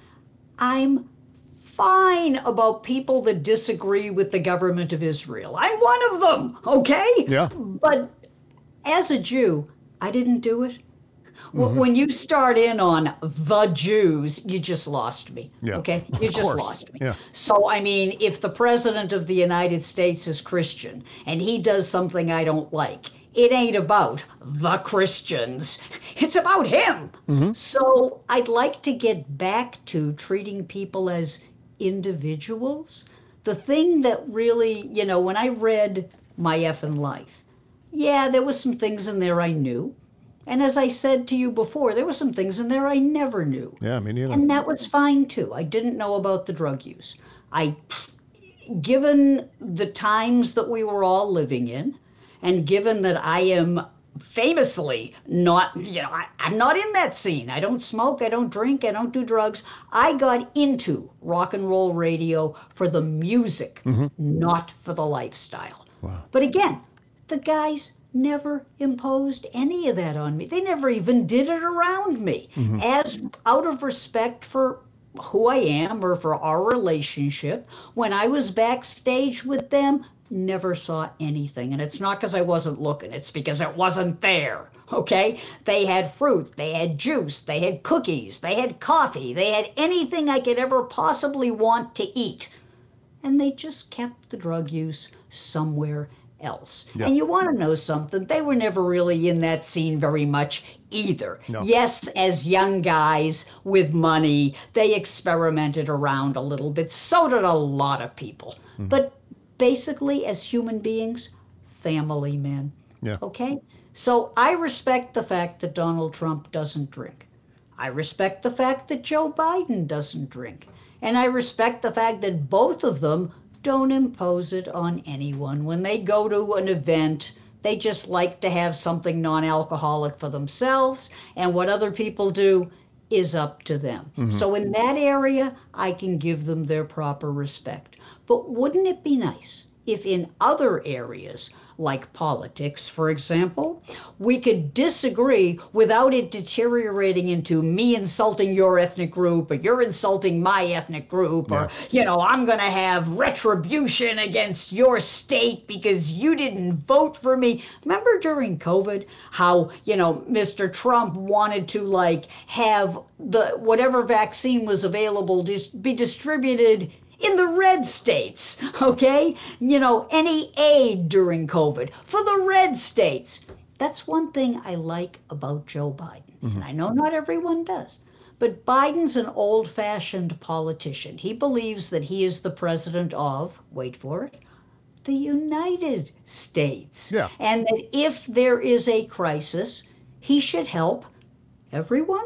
I: I'm fine about people that disagree with the government of Israel. I'm one of them, okay?
D: Yeah.
I: But as a Jew, I didn't do it. W
D: Mm-hmm.
I: When you start in on the Jews, you just lost me.
D: Yeah,
I: Okay?
D: of
I: You just
D: course.
I: lost me.
D: Yeah.
I: So, I mean, if the president of the United States is Christian and he does something I don't like, it ain't about the Christians. It's about him.
D: Mm-hmm.
I: So I'd like to get back to treating people as individuals. The thing that really, you know, when I read My Effin' Life, yeah, there was some things in there I knew. And as I said to you before, there were some things in there I never knew.
D: Yeah, me neither.
I: And that was fine too. I didn't know about the drug use. I, given the times that we were all living in, and given that I am famously not, you know, I, I'm not in that scene. I don't smoke, I don't drink, I don't do drugs. I got into rock and roll radio for the music, not for the lifestyle.
D: Wow.
I: But again, the guys never imposed any of that on me. They never even did it around me. As out of respect for who I am or for our relationship, when I was backstage with them, never saw anything. And it's not because I wasn't looking, it's because it wasn't there. Okay? They had fruit, they had juice, they had cookies, they had coffee, they had anything I could ever possibly want to eat. And they just kept the drug use somewhere else.
D: Yeah.
I: And you want to know something? They were never really in that scene very much either.
D: No.
I: Yes, as young guys with money, they experimented around a little bit. So did a lot of people.
D: Mm-hmm.
I: But basically, as human beings, family men.
D: Yeah.
I: Okay? So I respect the fact that Donald Trump doesn't drink. I respect the fact that Joe Biden doesn't drink. And I respect the fact that both of them don't impose it on anyone. When they go to an event, they just like to have something non-alcoholic for themselves, and what other people do is up to them. So in that area, I can give them their proper respect. But wouldn't it be nice if in other areas, like politics, for example, we could disagree without it deteriorating into me insulting your ethnic group, or you're insulting my ethnic group, or, you know, I'm going to have retribution against your state because you didn't vote for me. Remember during COVID how, you know, Mister Trump wanted to, like, have the whatever vaccine was available dis- be distributed in the red states, okay? You know, any aid during COVID for the red states. That's one thing I like about Joe Biden. Mm-hmm. And I know not everyone does. But Biden's an old-fashioned politician. He believes that he is the president of, wait for it, the United States.
D: Yeah.
I: And that if there is a crisis, he should help everyone.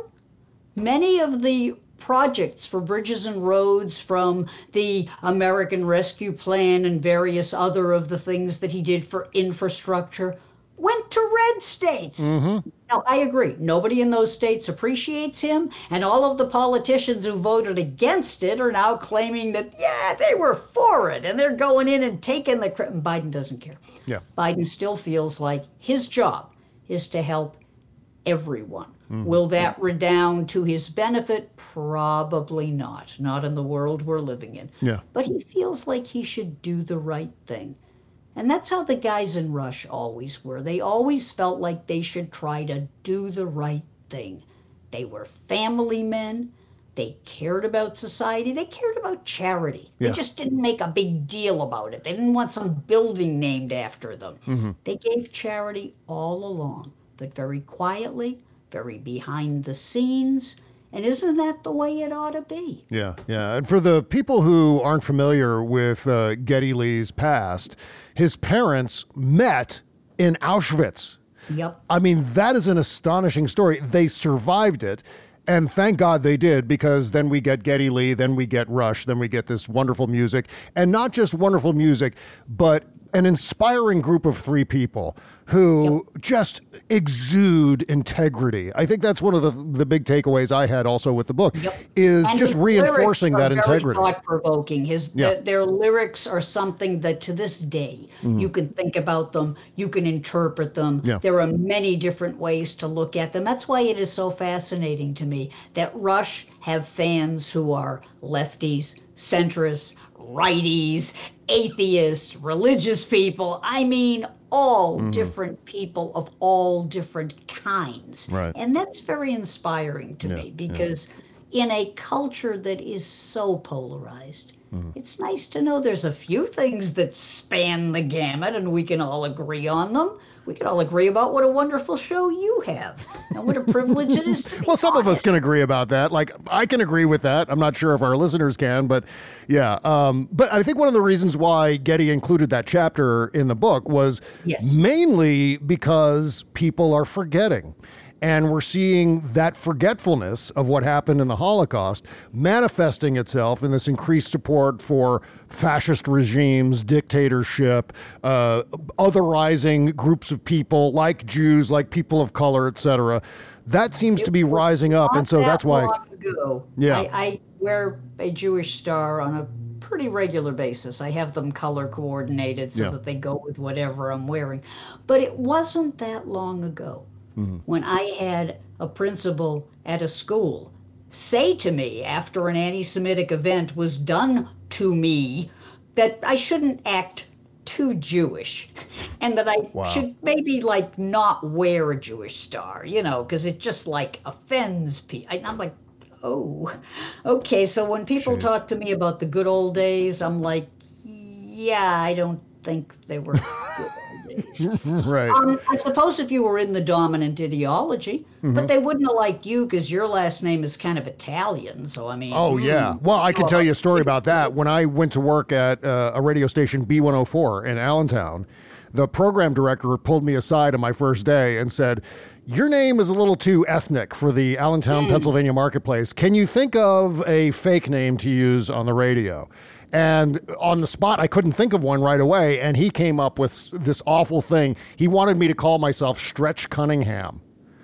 I: Many of the projects for bridges and roads from the American Rescue Plan and various other of the things that he did for infrastructure went to red states.
D: Mm-hmm.
I: Now, I agree. Nobody in those states appreciates him, and all of the politicians who voted against it are now claiming that, yeah, they were for it, and they're going in and taking the credit. Biden doesn't care.
D: Yeah.
I: Biden still feels like his job is to help everyone. Mm-hmm. Will that redound to his benefit? Probably not. Not in the world we're living in.
D: Yeah.
I: But he feels like he should do the right thing. And that's how the guys in Rush always were. They always felt like they should try to do the right thing. They were family men. They cared about society. They cared about charity.
D: Yeah.
I: They just didn't make a big deal about it. They didn't want some building named after them.
D: Mm-hmm.
I: They gave charity all along, but very quietly, very behind the scenes. And isn't that the way it ought to be?
D: Yeah, yeah. And for the people who aren't familiar with uh, Geddy Lee's past, his parents met in Auschwitz.
I: Yep.
D: I mean, that is an astonishing story. They survived it. And thank God they did, because then we get Geddy Lee, then we get Rush, then we get this wonderful music. And not just wonderful music, but an inspiring group of three people who yep. just exude integrity. I think that's one of the the big takeaways I had also with the book, yep. is
I: and
D: just reinforcing that
I: very
D: integrity.
I: Thought-provoking. His
D: yeah.
I: the, their lyrics are something that to this day mm-hmm. you can think about them, you can interpret them.
D: Yeah.
I: There are many different ways to look at them. That's why it is so fascinating to me that Rush have fans who are lefties, centrists, righties, atheists, religious people. I mean, all mm-hmm. different people of all different kinds.
D: Right.
I: And that's very inspiring to
D: yeah,
I: me because yeah. in a culture that is so polarized, mm-hmm. it's nice to know there's a few things that span the gamut and we can all agree on them. We can all agree about what a wonderful show you have and what a privilege it is to be
D: Well, some
I: on
D: of us
I: it.
D: can agree about that. Like, I can agree with that. I'm not sure if our listeners can, but yeah. Um, but I think one of the reasons why Geddy included that chapter in the book was
I: yes.
D: mainly because people are forgetting. And we're seeing that forgetfulness of what happened in the Holocaust manifesting itself in this increased support for fascist regimes, dictatorship, uh, otherizing groups of people like Jews, like people of color, et cetera. That seems
I: It
D: to be rising up. And so
I: that
D: that's why.
I: Long ago,
D: yeah.
I: I, I wear a Jewish star on a pretty regular basis. I have them color coordinated so
D: yeah.
I: that they go with whatever I'm wearing. But it wasn't that long ago. Mm-hmm. When I had a principal at a school say to me after an anti-Semitic event was done to me that I shouldn't act too Jewish and that I
D: wow.
I: should maybe like not wear a Jewish star, you know, because it just like offends people. I'm like, oh, okay. So when people
D: Jeez.
I: talk to me about the good old days, I'm like, yeah, I don't think they were good.
D: Right.
I: Um, I suppose if you were in the dominant ideology, mm-hmm. but they wouldn't have liked you because your last name is kind of Italian. So, I mean.
D: Oh,
I: mm,
D: yeah. Well, I can
I: oh,
D: tell you a story about that. When I went to work at uh, a radio station, B one oh four in Allentown, the program director pulled me aside on my first day and said, your name is a little too ethnic for the Allentown, mm. Pennsylvania marketplace. Can you think of a fake name to use on the radio? And on the spot, I couldn't think of one right away. And he came up with this awful thing. He wanted me to call myself Stretch Cunningham.
I: Oh.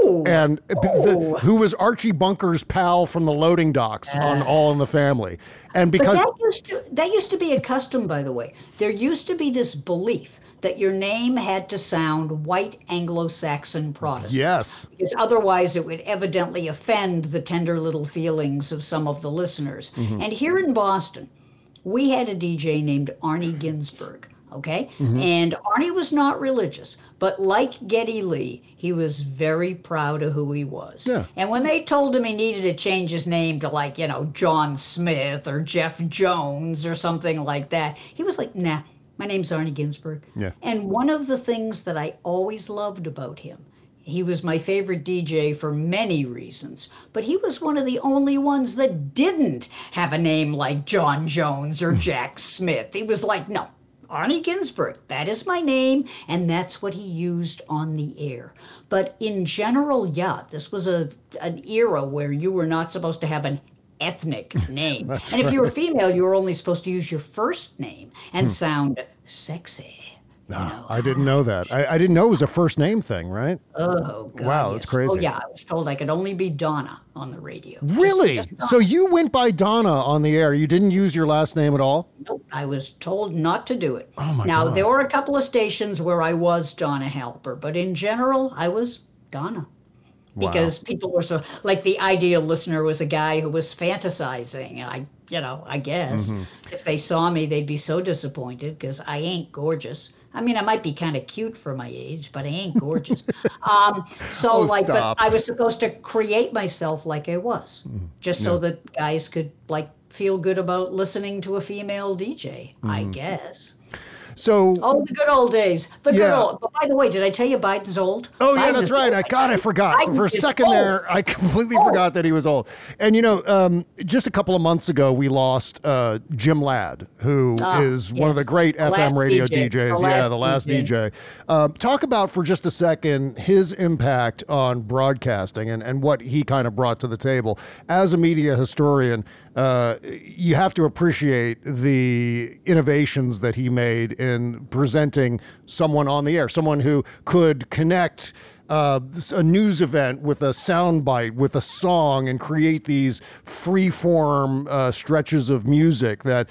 I: Oh,
D: and
I: oh.
D: The, who was Archie Bunker's pal from the loading docks uh, on All in the Family. And because
I: but that used to that used to be a custom, by the way. There used to be this belief that your name had to sound white Anglo-Saxon Protestant.
D: Yes.
I: Because otherwise it would evidently offend the tender little feelings of some of the listeners. Mm-hmm. And here in Boston, we had a D J named Arnie Ginsberg, okay? Mm-hmm. And Arnie was not religious, but like Geddy Lee, he was very proud of who he was.
D: Yeah.
I: And when they told him he needed to change his name to, like, you know, John Smith or Jeff Jones or something like that, he was like, nah. My name's Arnie Ginsberg.
D: Yeah.
I: And one of the things that I always loved about him, he was my favorite D J for many reasons, but he was one of the only ones that didn't have a name like John Jones or Jack Smith. He was like, no, Arnie Ginsberg, that is my name, and that's what he used on the air. But in general, yeah, this was a an era where you were not supposed to have an ethnic name. And if
D: right.
I: you were female, you were only supposed to use your first name and hmm. sound sexy.
D: No, you know? I didn't know that. I, I didn't know it was a first name thing, right?
I: Oh, God.
D: Wow,
I: yes.
D: that's crazy.
I: Oh, yeah, I was told I could only be Donna on the radio.
D: Really?
I: Just, just
D: so you went by Donna on the air. You didn't use your last name at all?
I: Nope, I was told not to do it.
D: Oh, my
I: now,
D: God.
I: There were a couple of stations where I was Donna Halper, but in general, I was Donna. Because wow. people were so, like, the ideal listener was a guy who was fantasizing. And I, you know, I guess mm-hmm. if they saw me, they'd be so disappointed because I ain't gorgeous. I mean, I might be kind of cute for my age, but I ain't gorgeous. um, so,
D: oh,
I: like,
D: stop.
I: but I was supposed to create myself like I was, mm-hmm. just so
D: yeah.
I: that guys could, like, feel good about listening to a female D J, mm-hmm. I guess.
D: So,
I: oh, the good old days. The
D: yeah.
I: good old. But by the way, did I tell you Biden's old?
D: Oh, yeah,
I: Biden
D: that's right. I God, I forgot.
I: Biden
D: For a second
I: old.
D: there, I completely old. forgot that he was old. And, you know, um, just a couple of months ago, we lost uh, Jim Ladd, who
I: ah,
D: is
I: yes.
D: one of the great
I: the
D: F M radio
I: D J.
D: D Js.
I: The
D: yeah, the last D J. D J. Um, talk about for just a second his impact on broadcasting and, and what he kind of brought to the table. As a media historian, uh, you have to appreciate the innovations that he made in presenting someone on the air, someone who could connect uh, a news event with a soundbite, with a song, and create these free-form uh, stretches of music that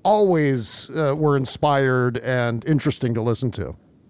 D: always uh, were inspired and interesting to listen to.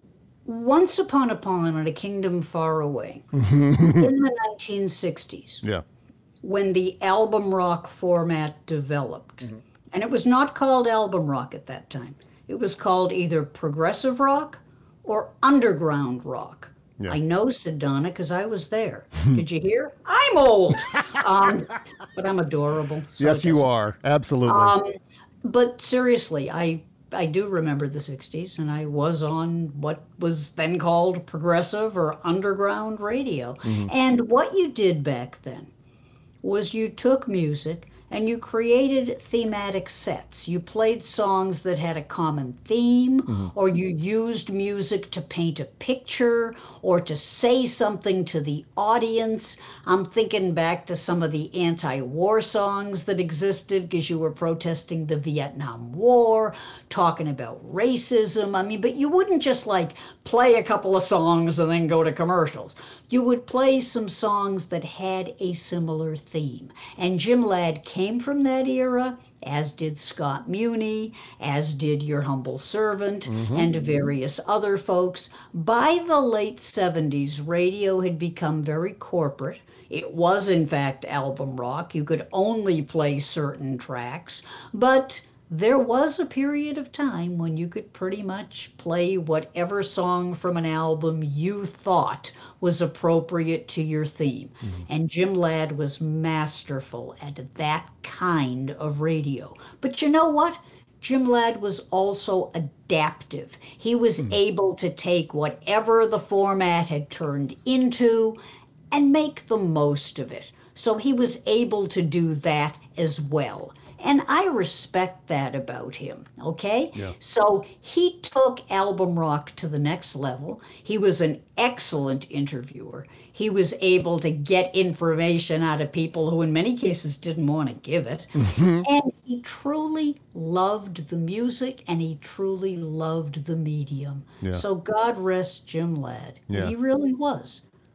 I: Once upon a pond in a kingdom far away, in the nineteen sixties,
D: yeah.
I: when the album rock format developed, mm-hmm. and it was not called album rock at that time. It was called either progressive rock or underground rock. Yeah. I know, said Donna, because I was there. Did you hear? I'm old, um, but I'm adorable. So
D: yes, you are. Absolutely.
I: Um, but seriously, I I do remember the sixties, and I was on what was then called progressive or underground radio. Mm-hmm. And what you did back then was you took music and you created thematic sets. You played songs that had a common theme, mm-hmm. or you used music to paint a picture or to say something to the audience. I'm thinking back to some of the anti-war songs that existed because you were protesting the Vietnam War, talking about racism. I mean, but you wouldn't just like play a couple of songs and then go to commercials. You would play some songs that had a similar theme. And Jim Ladd came from that era, as did Scott Muni, as did your humble servant, mm-hmm. and various other folks. By the late seventies, radio had become very corporate. It was, in fact, album rock. You could only play certain tracks, but there was a period of time when you could pretty much play whatever song from an album you thought was appropriate to your theme. Mm-hmm. And Jim Ladd was masterful at that kind of radio. But you know what? Jim Ladd was also adaptive. He was mm-hmm. able to take whatever the format had turned into and make the most of it. So he was able to do that as well. And I respect that about him, okay?
D: Yeah.
I: So he took album rock to the next level. He was an excellent interviewer. He was able to get information out of people who in many cases didn't want to give it. Mm-hmm. And he truly loved the music, and he truly loved the medium.
D: Yeah.
I: So God rest Jim Ladd.
D: Yeah.
I: He really was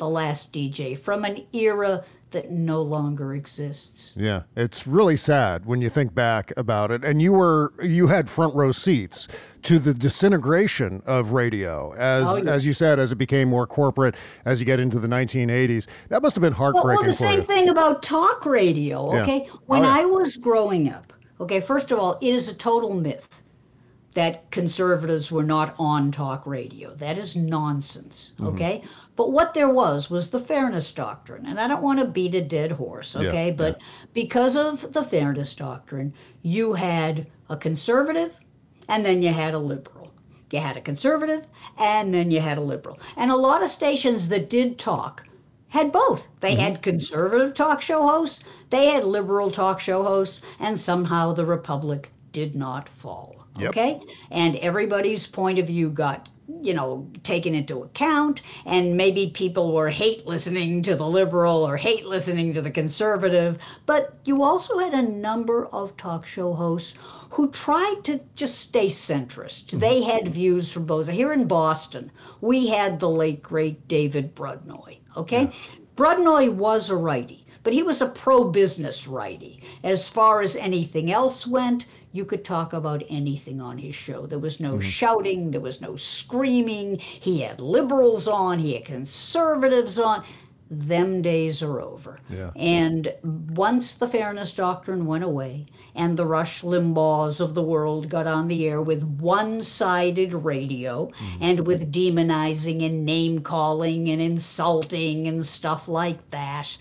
I: the last D J from an era that no longer exists.
D: Yeah, it's really sad when you think back about it. And you were you had front row seats to the disintegration of radio, as
I: Oh, yeah.
D: as you said, as it became more corporate, as you get into the nineteen eighties. That must have been
I: Well,
D: heartbreaking
I: well, the
D: for
I: same
D: you.
I: thing about talk radio,
D: Yeah.
I: okay? When
D: Oh, yeah.
I: I was growing up, okay, first of all, it is a total myth that conservatives were not on talk radio. That is nonsense,
D: Mm-hmm.
I: okay? But what there was was the Fairness Doctrine. And I don't want to beat a dead horse,
D: Yeah,
I: okay? But because of the Fairness Doctrine, you had a conservative and then you had a liberal. You had a conservative and then you had a liberal. And a lot of stations that did talk had both. They
D: Mm-hmm.
I: had conservative talk show hosts, they had liberal talk show hosts, and somehow the Republic did not fall.
D: Yep.
I: Okay? And everybody's point of view got, you know, taken into account, and maybe people were hate listening to the liberal or hate listening to the conservative. But you also had a number of talk show hosts who tried to just stay centrist. They had views from both. Here in Boston, we had the late, great David Brudnoy, okay? Brudnoy was a righty, but he was a pro-business righty. As far as anything else went, you could talk about anything on his show. There was no shouting, there was no screaming. He had liberals on, he had conservatives on. Them days are over.
D: Yeah.
I: And once the Fairness Doctrine went away and the Rush Limbaughs of the world got on the air with one-sided radio and with demonizing and name-calling and insulting and stuff like that,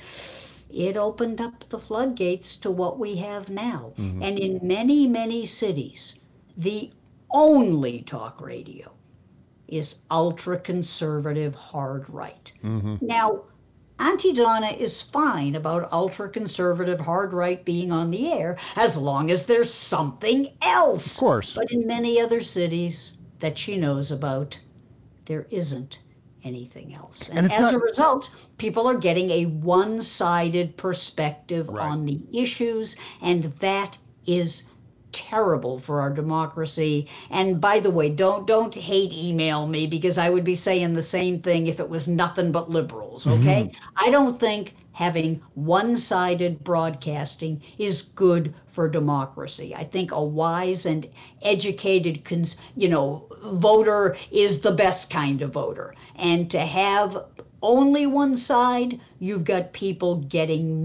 I: it opened up the floodgates to what we have now. And in many, many cities, the only talk radio is ultra-conservative hard right. Now, Auntie Donna is fine about ultra-conservative hard right being on the air as long as there's something else.
D: Of course.
I: But in many other cities that she knows about, there isn't anything else. And,
D: And it's
I: as
D: not-
I: a result, people are getting a one-sided perspective
D: Right.
I: on the issues, and that is terrible for our democracy. And by the way, don't don't hate email me, because I would be saying the same thing if it was nothing but liberals, okay? I don't think having one-sided broadcasting is good for democracy. I think a wise and educated, cons- you know, voter is the best kind of voter. And to have only one side, you've got people getting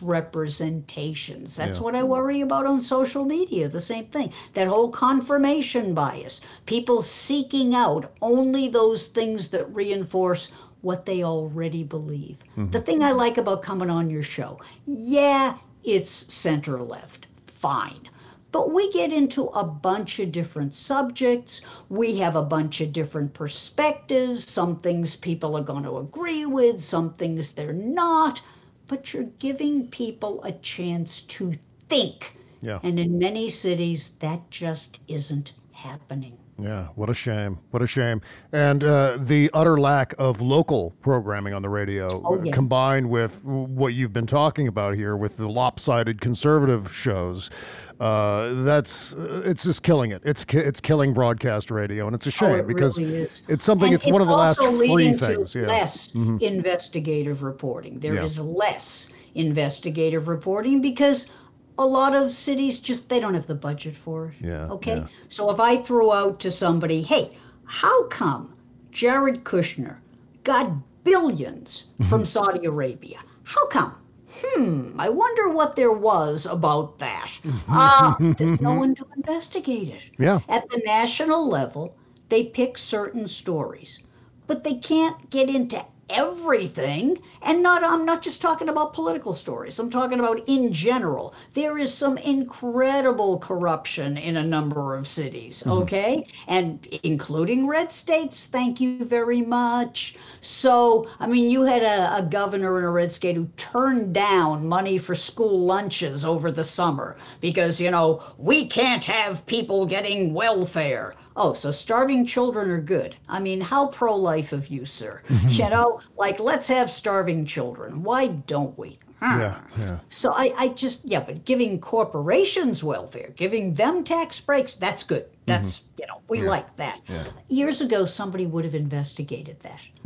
I: misrepresentations. That's
D: Yeah.
I: what I worry about on social media, the same thing. That whole confirmation bias, people seeking out only those things that reinforce what they already believe. The thing I like about coming on your show, yeah, it's center left, fine. But we get into a bunch of different subjects. We have a bunch of different perspectives. Some things people are going to agree with, some things they're not. But you're giving people a chance to think.
D: Yeah.
I: And in many cities, that just isn't happening.
D: Yeah, what a shame. What a shame. And uh, the utter lack of local programming on the radio,
I: Oh,
D: uh,
I: yeah.
D: combined with what you've been talking about here with the lopsided conservative shows, uh, that's uh, it's just killing it. It's ki- it's killing broadcast radio, and it's a shame
I: Oh, it
D: because
I: really is.
D: it's something.
I: And
D: It's, one of the last
I: also
D: free
I: leading
D: things.
I: To
D: Yeah.
I: less investigative reporting. There is
D: Yeah.
I: less investigative reporting because a lot of cities just they don't have the budget for it.
D: Yeah,
I: Okay.
D: yeah.
I: So if I threw out to somebody, hey, how come Jared Kushner got billions from Saudi Arabia? How come? Hmm, I wonder what there was about that. Ah, there's no one to investigate it.
D: Yeah.
I: At the national level, they pick certain stories, but they can't get into everything. And not I'm not just talking about political stories. I'm talking about in general. There is some incredible corruption in a number of cities, okay? And including red states, thank you very much. So, I mean, you had a, a governor in a red state who turned down money for school lunches over the summer because, you know, we can't have people getting welfare. Oh, so starving children are good. I mean, how pro-life of you, sir? You know, like, let's have starving children. Why don't we? Huh.
D: Yeah, yeah.
I: So I, I just, yeah, but giving corporations welfare, giving them tax breaks, that's good. That's, you know, we like that. Years ago, somebody would have investigated that.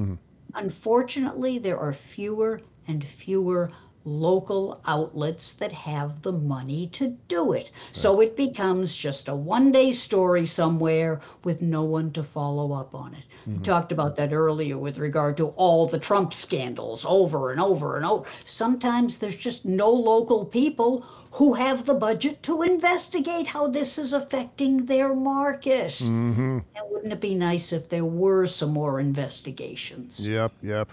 I: Unfortunately, there are fewer and fewer local outlets that have the money to do it. So it becomes just a one-day story somewhere with no one to follow up on it. We talked about that earlier with regard to all the Trump scandals over and over and over. Sometimes there's just no local people who have the budget to investigate how this is affecting their market.
D: Mm-hmm.
I: And wouldn't it be nice if there were some more investigations?
D: Yep, yep.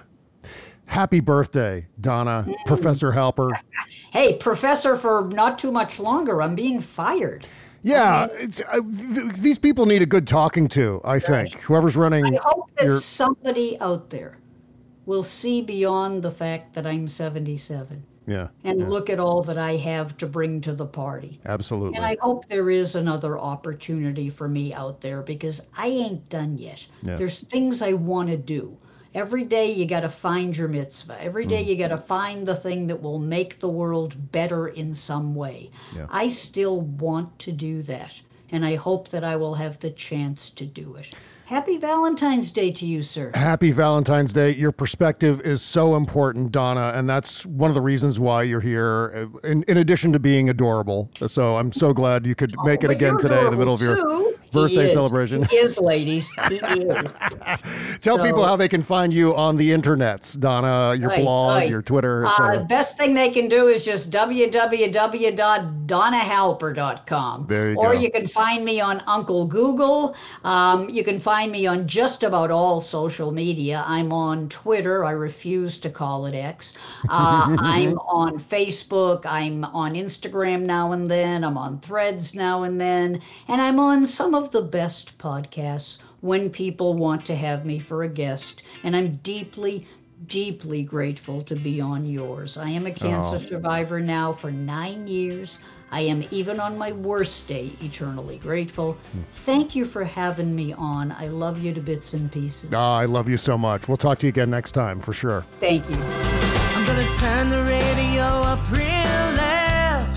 D: Happy birthday, Donna, Professor Halper.
I: Hey, professor, for not too much longer. I'm being fired.
D: Yeah, it's, uh, th- these people need a good talking to, I think.
I: Right.
D: Whoever's running.
I: I hope that
D: your...
I: somebody out there will see beyond the fact that I'm seventy-seven.
D: Yeah.
I: And
D: yeah.
I: look at all that I have to bring to the party.
D: Absolutely.
I: And I hope there is another opportunity for me out there because I ain't done yet.
D: Yeah.
I: There's things I want to do. Every day you got to find your mitzvah. Every day
D: Mm.
I: you got to find the thing that will make the world better in some way.
D: Yeah.
I: I still want to do that. And I hope that I will have the chance to do it. Happy Valentine's Day to you, sir.
D: Happy Valentine's Day. Your perspective is so important, Donna, and that's one of the reasons why you're here, in, in addition to being adorable. So I'm so glad you could make
I: Oh,
D: it again today in the middle of your
I: too.
D: birthday
I: He is.
D: celebration.
I: He is, ladies. He is.
D: Tell
I: So-
D: people how they can find you on the internets, Donna, your
I: Right,
D: blog,
I: right.
D: your Twitter, et
I: Uh,
D: cetera.
I: the best thing they can do is just w w w dot donna halper dot com.
D: There you
I: or
D: go.
I: you can find me on Uncle Google. Um, you can find me on just about all social media. I'm on Twitter. I refuse to call it X. Uh, I'm on Facebook. I'm on Instagram now and then. I'm on Threads now and then. And I'm on some of the best podcasts when people want to have me for a guest. And I'm deeply, deeply grateful to be on yours. I am a cancer
D: Oh.
I: survivor now for nine years. I am, even on my worst day, eternally grateful. Thank you for having me on. I love you to bits and pieces.
D: Oh, I love you so much. We'll talk to you again next time for sure.
I: Thank you.
F: I'm gonna turn the radio up real loud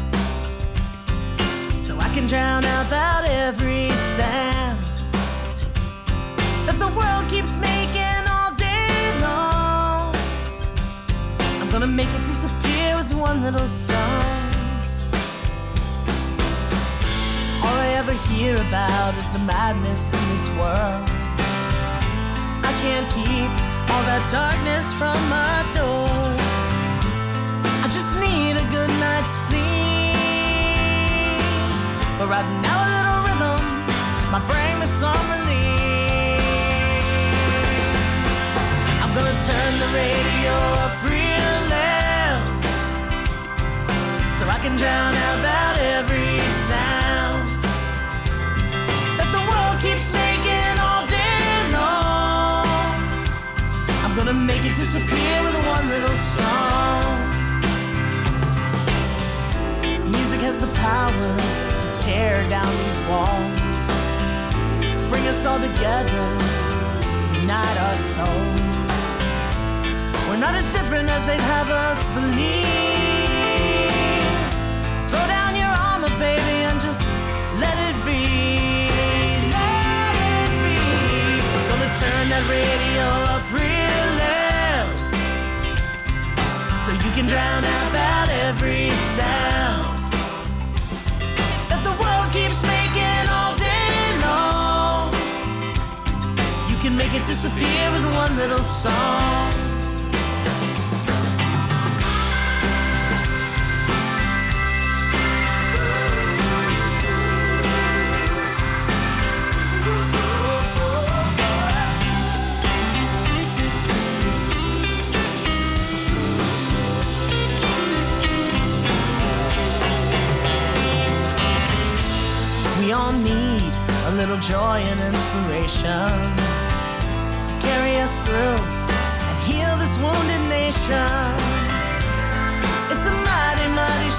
F: so I can drown out about every sound that the world keeps making all day long. I'm gonna make it disappear with one little song. All I ever hear about is the madness in this world. I can't keep all that darkness from my door. I just need a good night's sleep. But right now a little rhythm might bring me some relief. I'm gonna turn the radio up real loud so I can drown out about every sound that the world keeps making all day long. I'm gonna make it disappear with one little song. Music has the power to tear down these walls, bring us all together, unite our souls. We're not as different as they'd have us believe. Throw down your armor, baby, and just let it be. Let it be. Gonna turn that radio up real loud so you can drown out about every sound that the world keeps making all day long. You can make it disappear with one little song. We all need a little joy and inspiration to carry us through and heal this wounded nation. It's a mighty, mighty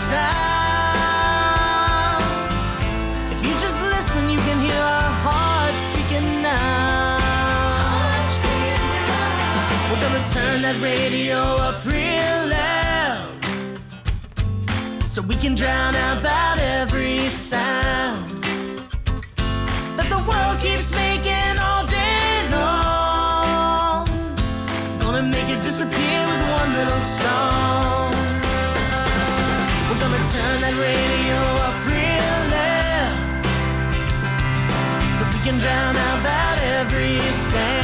F: sound. If you just listen, you can hear our hearts speaking now. We're gonna turn that radio up real loud so we can drown out about every sound that the world keeps making all day long. Gonna song. We're gonna turn that radio up real loud so we can drown out about every sound.